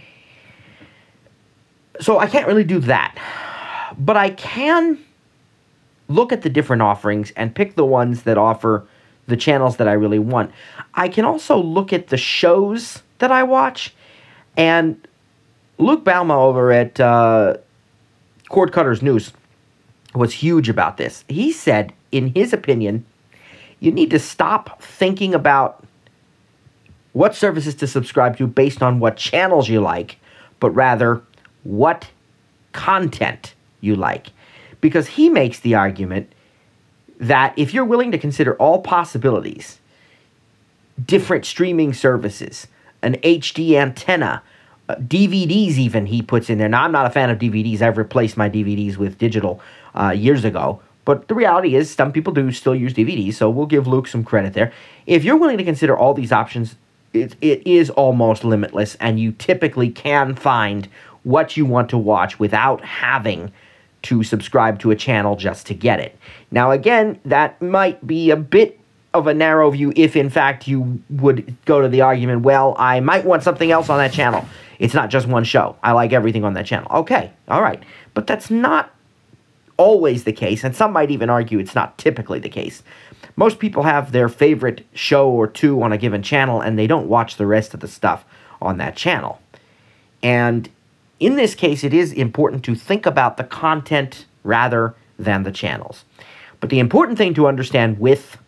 So I can't really do that, but I can look at the different offerings and pick the ones that offer the channels that I really want. I can also look at the shows that I watch, and Luke Bauma over at uh, Cord Cutters News was huge about this. He said, in his opinion, you need to stop thinking about what services to subscribe to based on what channels you like, but rather what content you like. Because he makes the argument that if you're willing to consider all possibilities, different streaming services, an H D antenna, uh, D V Ds even he puts in there. Now, I'm not a fan of D V Ds. I've replaced my D V Ds with digital uh, years ago. But the reality is some people do still use D V Ds, so we'll give Luke some credit there. If you're willing to consider all these options, it, it is almost limitless, and you typically can find what you want to watch without having to subscribe to a channel just to get it. Now, again, that might be a bit of a narrow view if, in fact, you would go to the argument, well, I might want something else on that channel. It's not just one show. I like everything on that channel. Okay, all right. But that's not always the case, and some might even argue it's not typically the case. Most people have their favorite show or two on a given channel, and they don't watch the rest of the stuff on that channel. And in this case, it is important to think about the content rather than the channels. But the important thing to understand with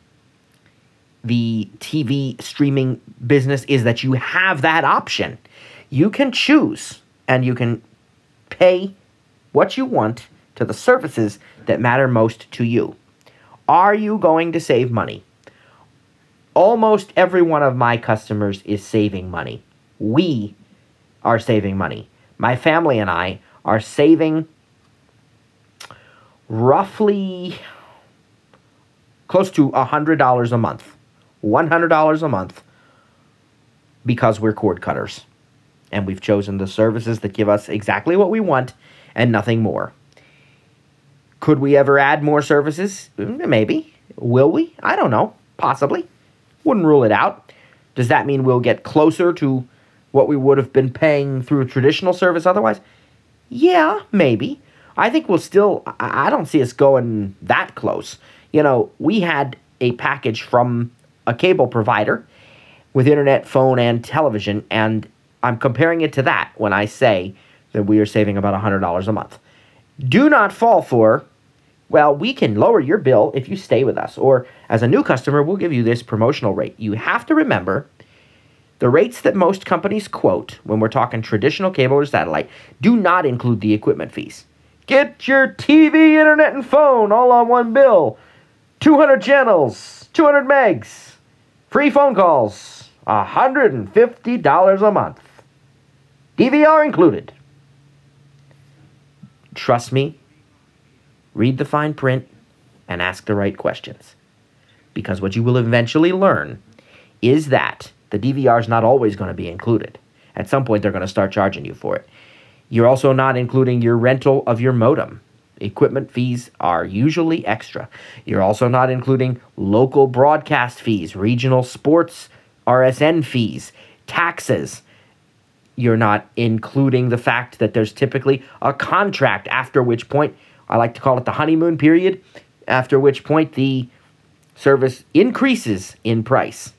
the T V streaming business is that you have that option. You can choose, and you can pay what you want to the services that matter most to you. Are you going to save money? Almost every one of my customers is saving money. We are saving money. My family and I are saving roughly close to one hundred dollars a month. one hundred dollars a month because we're cord cutters. And we've chosen the services that give us exactly what we want and nothing more. Could we ever add more services? Maybe. Will we? I don't know. Possibly. Wouldn't rule it out. Does that mean we'll get closer to what we would have been paying through a traditional service otherwise? Yeah, maybe. I think we'll still, I don't see us going that close. You know, we had a package from a cable provider with internet, phone, and television, and I'm comparing it to that when I say that we are saving about one hundred dollars a month. Do not fall for, well, we can lower your bill if you stay with us, or as a new customer, we'll give you this promotional rate. You have to remember the rates that most companies quote when we're talking traditional cable or satellite do not include the equipment fees. Get your T V, internet, and phone all on one bill. two hundred channels, two hundred megs, free phone calls, one hundred fifty dollars a month. D V R included. Trust me, read the fine print and ask the right questions. Because what you will eventually learn is that the D V R is not always going to be included. At some point, they're going to start charging you for it. You're also not including your rental of your modem. Equipment fees are usually extra. You're also not including local broadcast fees, regional sports R S N fees, taxes. You're not including the fact that there's typically a contract, after which point, I like to call it the honeymoon period, after which point the service increases in price.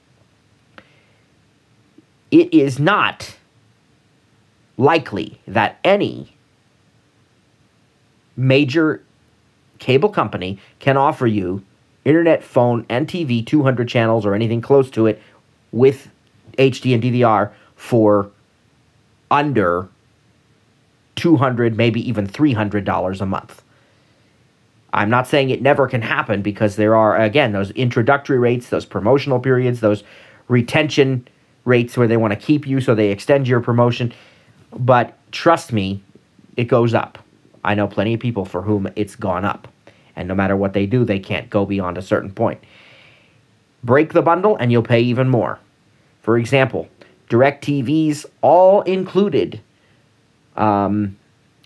It is not likely that any major cable company can offer you internet, phone, and T V, two hundred channels or anything close to it, with H D and D V R for under two hundred dollars, maybe even three hundred dollars a month. I'm not saying it never can happen, because there are, again, those introductory rates, those promotional periods, those retention rates where they want to keep you so they extend your promotion. But trust me, it goes up. I know plenty of people for whom it's gone up. And no matter what they do, they can't go beyond a certain point. Break the bundle and you'll pay even more. For example, DirecTV's all-included um,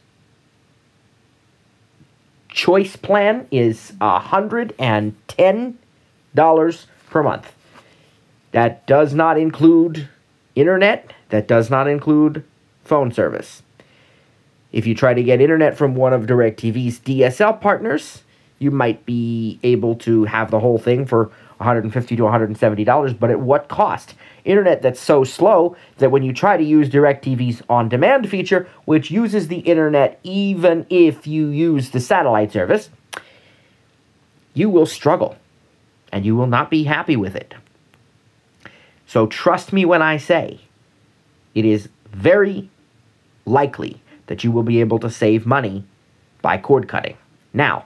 choice plan is one hundred ten dollars per month. That does not include internet. That does not include phone service. If you try to get internet from one of DirecTV's D S L partners, you might be able to have the whole thing for one hundred fifty to one hundred seventy dollars, but at what cost? Internet that's so slow that when you try to use DirecTV's on-demand feature, which uses the internet even if you use the satellite service, you will struggle, and you will not be happy with it. So trust me when I say it is very likely that you will be able to save money by cord cutting. Now,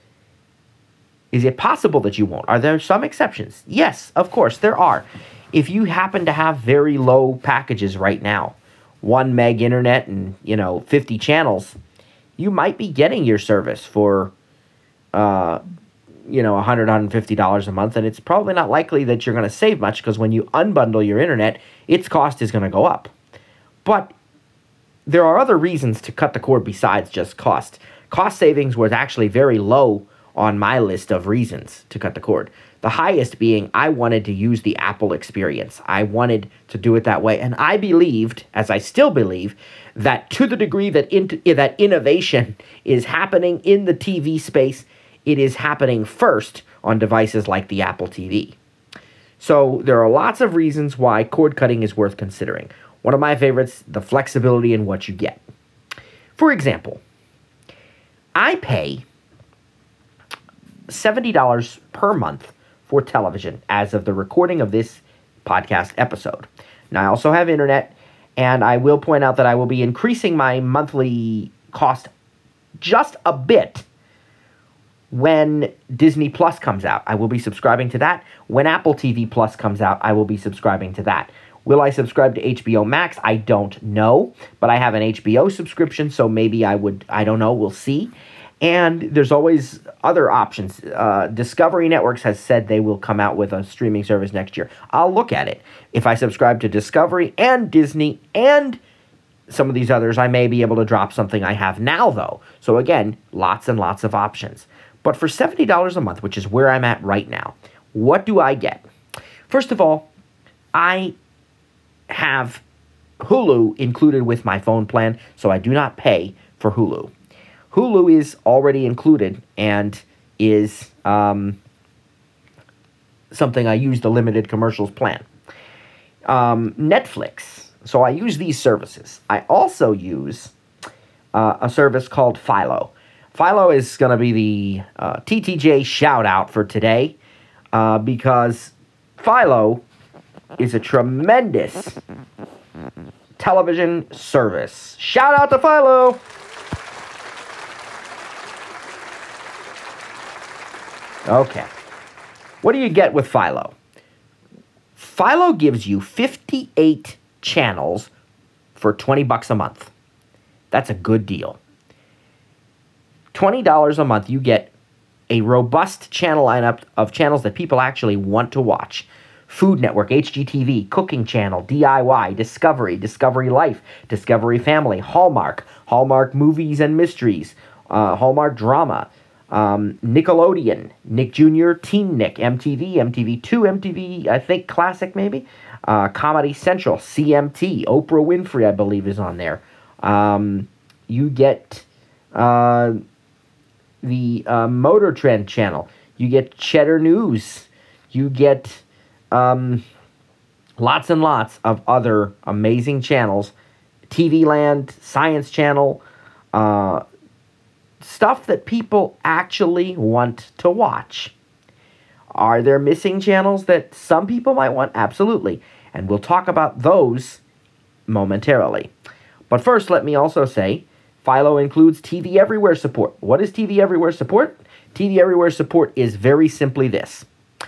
is it possible that you won't? Are there some exceptions? Yes, of course, there are. If you happen to have very low packages right now, one meg internet and, you know, fifty channels, you might be getting your service for, uh, you know, one hundred dollars, one hundred fifty dollars a month, and it's probably not likely that you're going to save much, because when you unbundle your internet, its cost is going to go up. But there are other reasons to cut the cord besides just cost. Cost savings was actually very low on my list of reasons to cut the cord. The highest being I wanted to use the Apple experience. I wanted to do it that way. And I believed, as I still believe, that to the degree that, in, that innovation is happening in the T V space, it is happening first on devices like the Apple T V. So there are lots of reasons why cord cutting is worth considering. One of my favorites, the flexibility in what you get. For example, I pay seventy dollars per month for television as of the recording of this podcast episode. Now, I also have internet, and I will point out that I will be increasing my monthly cost just a bit when Disney Plus comes out. I will be subscribing to that. When Apple T V Plus comes out, I will be subscribing to that. Will I subscribe to H B O Max? I don't know, but I have an H B O subscription, so maybe I would, I don't know, we'll see. And there's always other options. Uh, Discovery Networks has said they will come out with a streaming service next year. I'll look at it. If I subscribe to Discovery and Disney and some of these others, I may be able to drop something I have now, though. So again, lots and lots of options. But for seventy dollars a month, which is where I'm at right now, what do I get? First of all, I have Hulu included with my phone plan, so I do not pay for Hulu. Hulu is already included and is um, something I use the limited commercials plan. Um, Netflix. So I use these services. I also use uh, a service called Philo. Philo is going to be the uh, T T J shout out for today uh, because Philo is a tremendous television service. Shout out to Philo! Okay. What do you get with Philo? Philo gives you fifty-eight channels for twenty bucks a month. That's a good deal. twenty dollars a month, you get a robust channel lineup of channels that people actually want to watch. Food Network, H G T V, Cooking Channel, D I Y, Discovery, Discovery Life, Discovery Family, Hallmark, Hallmark Movies and Mysteries, uh, Hallmark Drama, Um, Nickelodeon, Nick Junior, Teen Nick, M T V, M T V two, M T V, I think Classic maybe, uh, Comedy Central, C M T, Oprah Winfrey, I believe, is on there. Um, you get uh, the uh, Motor Trend channel. You get Cheddar News. You get um, lots and lots of other amazing channels. T V Land, Science Channel, uh, stuff that people actually want to watch. Are there missing channels that some people might want? Absolutely. And we'll talk about those momentarily. But first, let me also say, Philo includes T V Everywhere support. What is T V Everywhere support? T V Everywhere support is very simply this.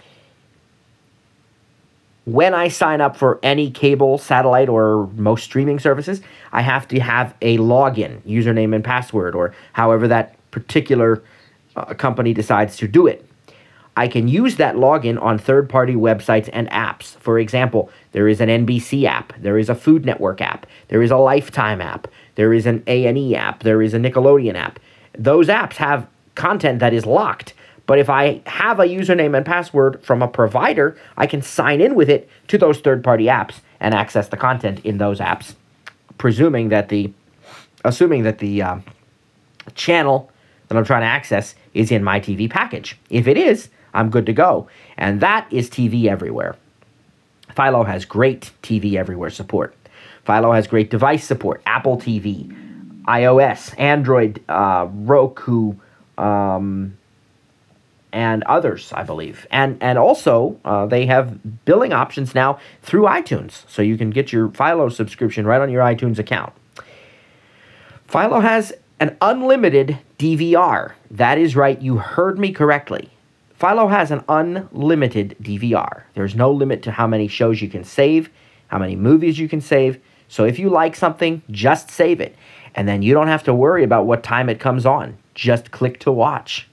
When I sign up for any cable, satellite, or most streaming services, I have to have a login, username and password, or however that particular uh, company decides to do it. I can use that login on third-party websites and apps. For example, there is an N B C app, there is a Food Network app, there is a Lifetime app, there is an A and E app, there is a Nickelodeon app. Those apps have content that is locked, but if I have a username and password from a provider, I can sign in with it to those third-party apps and access the content in those apps, presuming that the, assuming that the uh, channel that I'm trying to access is in my T V package. If it is, I'm good to go. And that is T V Everywhere. Philo has great T V Everywhere support. Philo has great device support. Apple T V, iOS, Android, uh, Roku, um, and others, I believe. And and also, uh, they have billing options now through iTunes. So you can get your Philo subscription right on your iTunes account. Philo has an unlimited D V R. That is right, you heard me correctly. Philo has an unlimited D V R. There's no limit to how many shows you can save, how many movies you can save. So if you like something, just save it. And then you don't have to worry about what time it comes on. Just click to watch.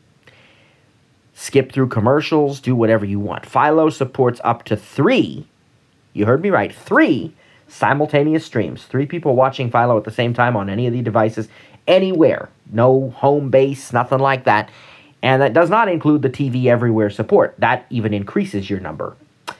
Skip through commercials, do whatever you want. Philo supports up to three, you heard me right, three simultaneous streams. Three people watching Philo at the same time on any of the devices, anywhere. No home base, nothing like that. And that does not include the T V Everywhere support. That even increases your number.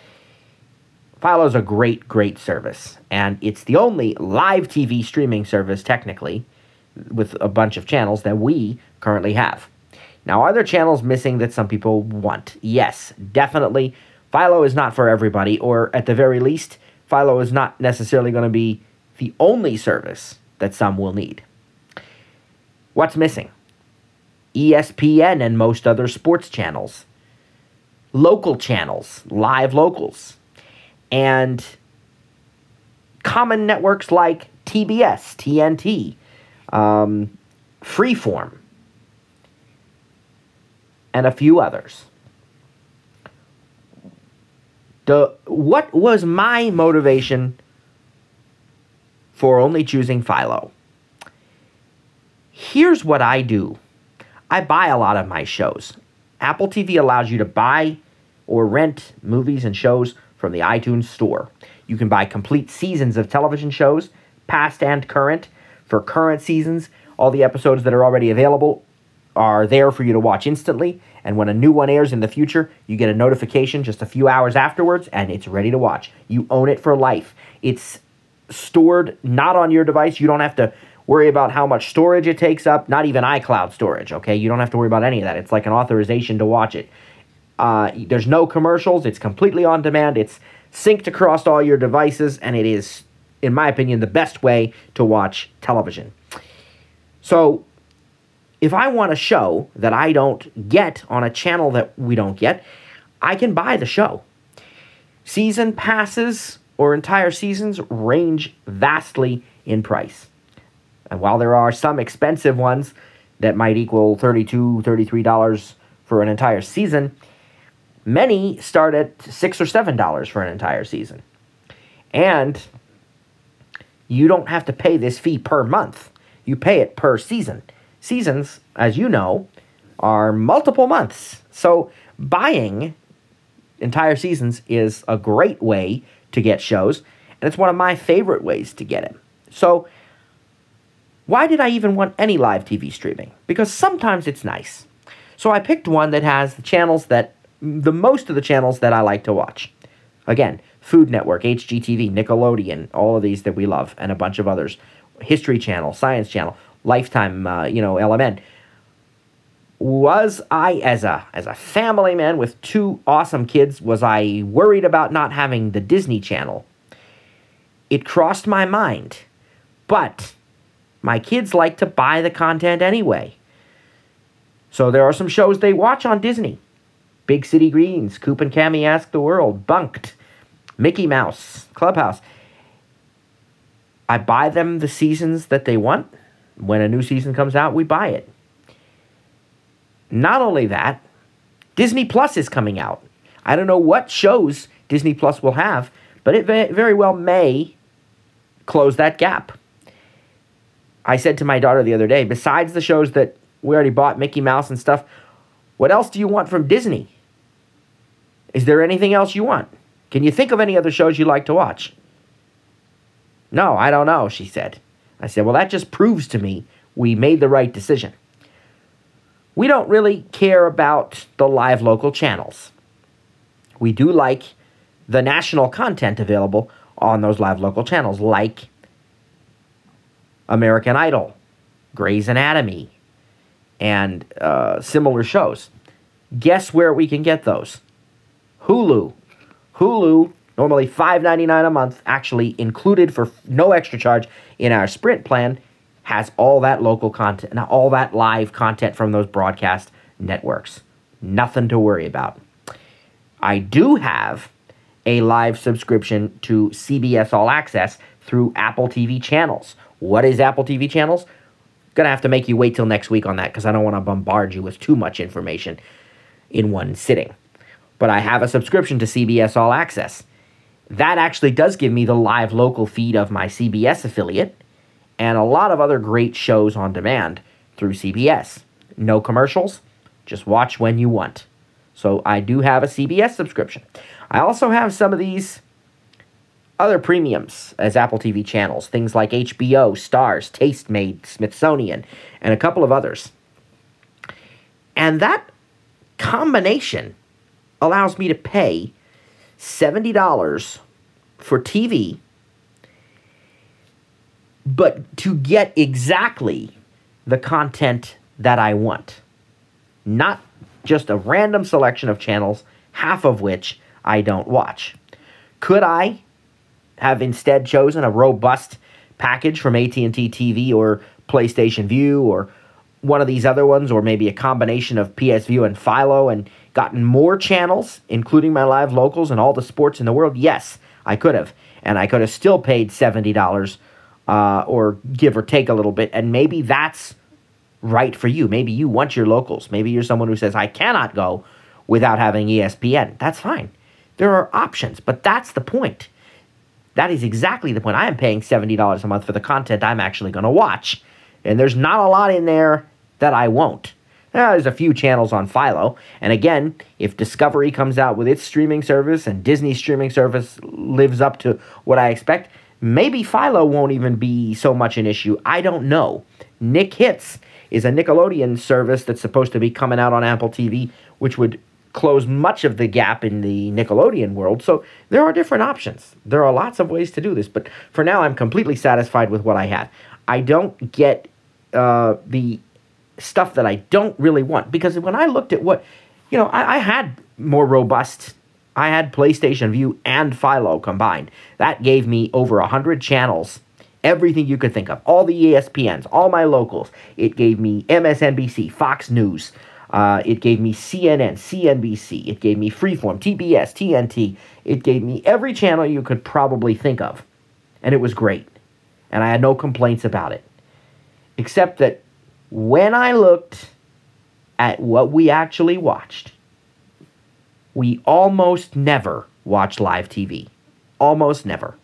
Philo is a great, great service. And it's the only live T V streaming service, technically, with a bunch of channels that we currently have. Now, are there channels missing that some people want? Yes, definitely. Philo is not for everybody, or at the very least, Philo is not necessarily going to be the only service that some will need. What's missing? E S P N and most other sports channels, local channels, live locals, and common networks like T B S, T N T, um, Freeform, and a few others. The, what was my motivation for only choosing Philo? Here's what I do. I buy a lot of my shows. Apple T V allows you to buy or rent movies and shows from the iTunes Store. You can buy complete seasons of television shows, past and current. For current seasons, all the episodes that are already available are there for you to watch instantly. And when a new one airs in the future, you get a notification just a few hours afterwards, and it's ready to watch. You own it for life. It's stored not on your device. You don't have to worry about how much storage it takes up, not even iCloud storage, okay? You don't have to worry about any of that. It's like an authorization to watch it. Uh, there's no commercials. It's completely on demand. It's synced across all your devices, and it is, in my opinion, the best way to watch television. So, if I want a show that I don't get on a channel that we don't get, I can buy the show. Season passes or entire seasons range vastly in price. And while there are some expensive ones that might equal thirty-two dollars, thirty-three dollars for an entire season, many start at six dollars or seven dollars for an entire season. And you don't have to pay this fee per month. You pay it per season. Seasons, as you know, are multiple months. So buying entire seasons is a great way to get shows, and it's one of my favorite ways to get it. So why did I even want any live T V streaming? Because sometimes it's nice. So I picked one that has the channels that, the most of the channels that I like to watch. Again, Food Network, H G T V, Nickelodeon, all of these that we love, and a bunch of others. History Channel, Science Channel, Lifetime, uh, you know, L M N. Was I, as a as a family man with two awesome kids, was I worried about not having the Disney Channel? It crossed my mind. But my kids like to buy the content anyway. So there are some shows they watch on Disney. Big City Greens, Coop and Cammy Ask the World, Bunked, Mickey Mouse, Clubhouse. I buy them the seasons that they want. When a new season comes out, we buy it. Not only that, Disney Plus is coming out. I don't know what shows Disney Plus will have, but it very well may close that gap. I said to my daughter the other day, besides the shows that we already bought, Mickey Mouse and stuff, what else do you want from Disney? Is there anything else you want? Can you think of any other shows you like to watch? No, I don't know, she said. I said, well, that just proves to me we made the right decision. We don't really care about the live local channels. We do like the national content available on those live local channels, like American Idol, Grey's Anatomy, and uh, similar shows. Guess where we can get those? Hulu. Hulu, normally five ninety-nine a month, actually included for no extra charge in our Sprint plan, has all that local content, all that live content from those broadcast networks. Nothing to worry about. I do have a live subscription to C B S All Access through Apple T V channels. What is Apple T V channels? Gonna have to make you wait till next week on that because I don't want to bombard you with too much information in one sitting. But I have a subscription to C B S All Access. That actually does give me the live local feed of my C B S affiliate and a lot of other great shows on demand through C B S. No commercials, just watch when you want. So I do have a C B S subscription. I also have some of these other premiums as Apple T V channels, things like H B O, Starz, Tastemade, Smithsonian, and a couple of others. And that combination allows me to pay seventy dollars for T V, but to get exactly the content that I want. Not just a random selection of channels, half of which I don't watch. Could I have instead chosen a robust package from A T and T T V or PlayStation Vue or one of these other ones, or maybe a combination of P S Vue and Philo, and gotten more channels, including my live locals and all the sports in the world? Yes, I could have. And I could have still paid seventy dollars uh, or give or take a little bit, and maybe that's right for you. Maybe you want your locals. Maybe you're someone who says, I cannot go without having E S P N. That's fine. There are options, but that's the point. That is exactly the point. I am paying seventy dollars a month for the content I'm actually going to watch, and there's not a lot in there that I won't. Now, there's a few channels on Philo, and again, if Discovery comes out with its streaming service and Disney's streaming service lives up to what I expect, maybe Philo won't even be so much an issue. I don't know. Nick Hits is a Nickelodeon service that's supposed to be coming out on Apple T V, which would close much of the gap in the Nickelodeon world. So there are different options. There are lots of ways to do this, but for now, I'm completely satisfied with what I have. I don't get uh, the stuff that I don't really want, because when I looked at what, you know, I, I had more robust, I had PlayStation Vue and Philo combined. That gave me over one hundred channels, everything you could think of, all the E S P Ns, all my locals. It gave me M S N B C, Fox News. Uh, it gave me C N N, C N B C. It gave me Freeform, T B S, T N T. It gave me every channel you could probably think of. And it was great. And I had no complaints about it. Except that when I looked at what we actually watched, we almost never watch live T V. Almost never.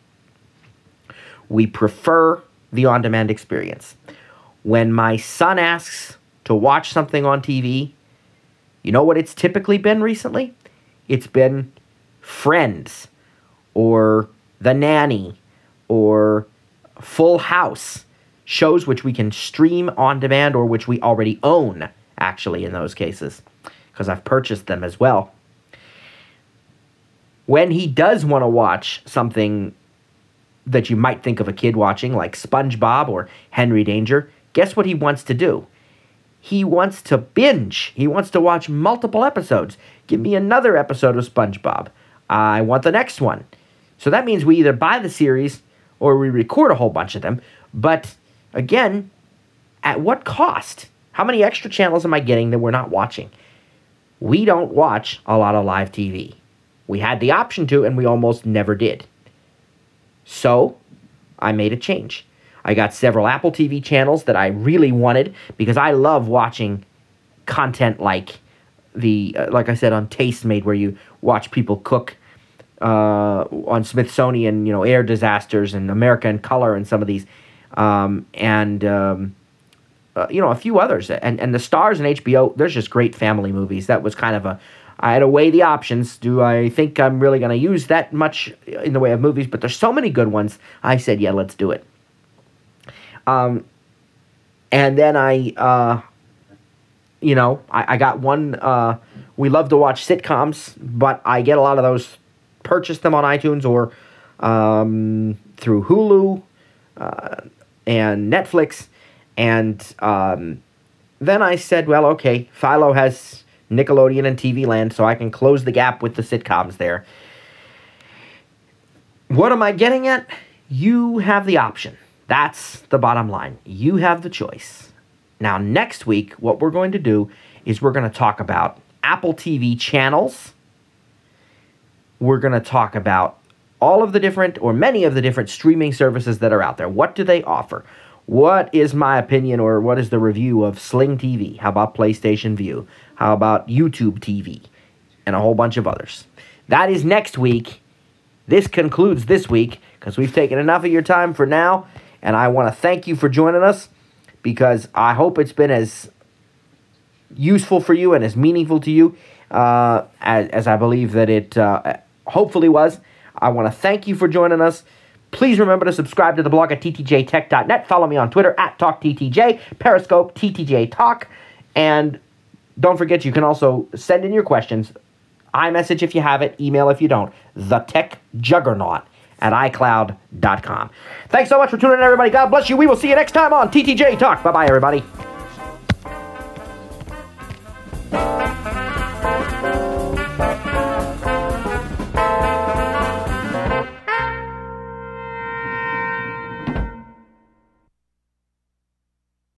We prefer the on-demand experience. When my son asks to watch something on T V, you know what it's typically been recently? It's been Friends, or The Nanny, or Full House. Shows which we can stream on demand or which we already own, actually, in those cases, because I've purchased them as well. When he does want to watch something that you might think of a kid watching, like SpongeBob or Henry Danger, guess what he wants to do? He wants to binge. He wants to watch multiple episodes. Give me another episode of SpongeBob. I want the next one. So that means we either buy the series or we record a whole bunch of them. But again, at what cost? How many extra channels am I getting that we're not watching? We don't watch a lot of live T V. We had the option to, and we almost never did. So, I made a change. I got several Apple T V channels that I really wanted because I love watching content like the, uh, like I said, on Tastemade, where you watch people cook, uh, on Smithsonian, you know, air disasters, and America in Color, and some of these, um, and um, uh, you know, a few others. And and the Stars and H B O, there's just great family movies. That was kind of a, I had to weigh the options. Do I think I'm really going to use that much in the way of movies? But there's so many good ones. I said, yeah, let's do it. Um, and then I, uh, you know, I, I got one, uh, we love to watch sitcoms, but I get a lot of those, purchase them on iTunes or, um, through Hulu, uh, and Netflix. And, um, then I said, well, okay, Philo has Nickelodeon and T V Land, so I can close the gap with the sitcoms there. What am I getting at? You have the option. That's the bottom line. You have the choice. Now, next week, what we're going to do is we're going to talk about Apple T V channels. We're going to talk about all of the different, or many of the different streaming services that are out there. What do they offer? What is my opinion, or what is the review of Sling T V? How about PlayStation Vue? How about YouTube T V? And a whole bunch of others. That is next week. This concludes this week, because we've taken enough of your time for now. And I want to thank you for joining us, because I hope it's been as useful for you and as meaningful to you uh, as, as I believe that it uh, hopefully was. I want to thank you for joining us. Please remember to subscribe to the blog at T T J tech dot net. Follow me on Twitter at Talk T T J, Periscope, T T J Talk. And don't forget, you can also send in your questions. iMessage if you have it, email if you don't. The Tech Juggernaut at i cloud dot com. Thanks so much for tuning in, everybody. God bless you. We will see you next time on T T J Talk. Bye-bye, everybody.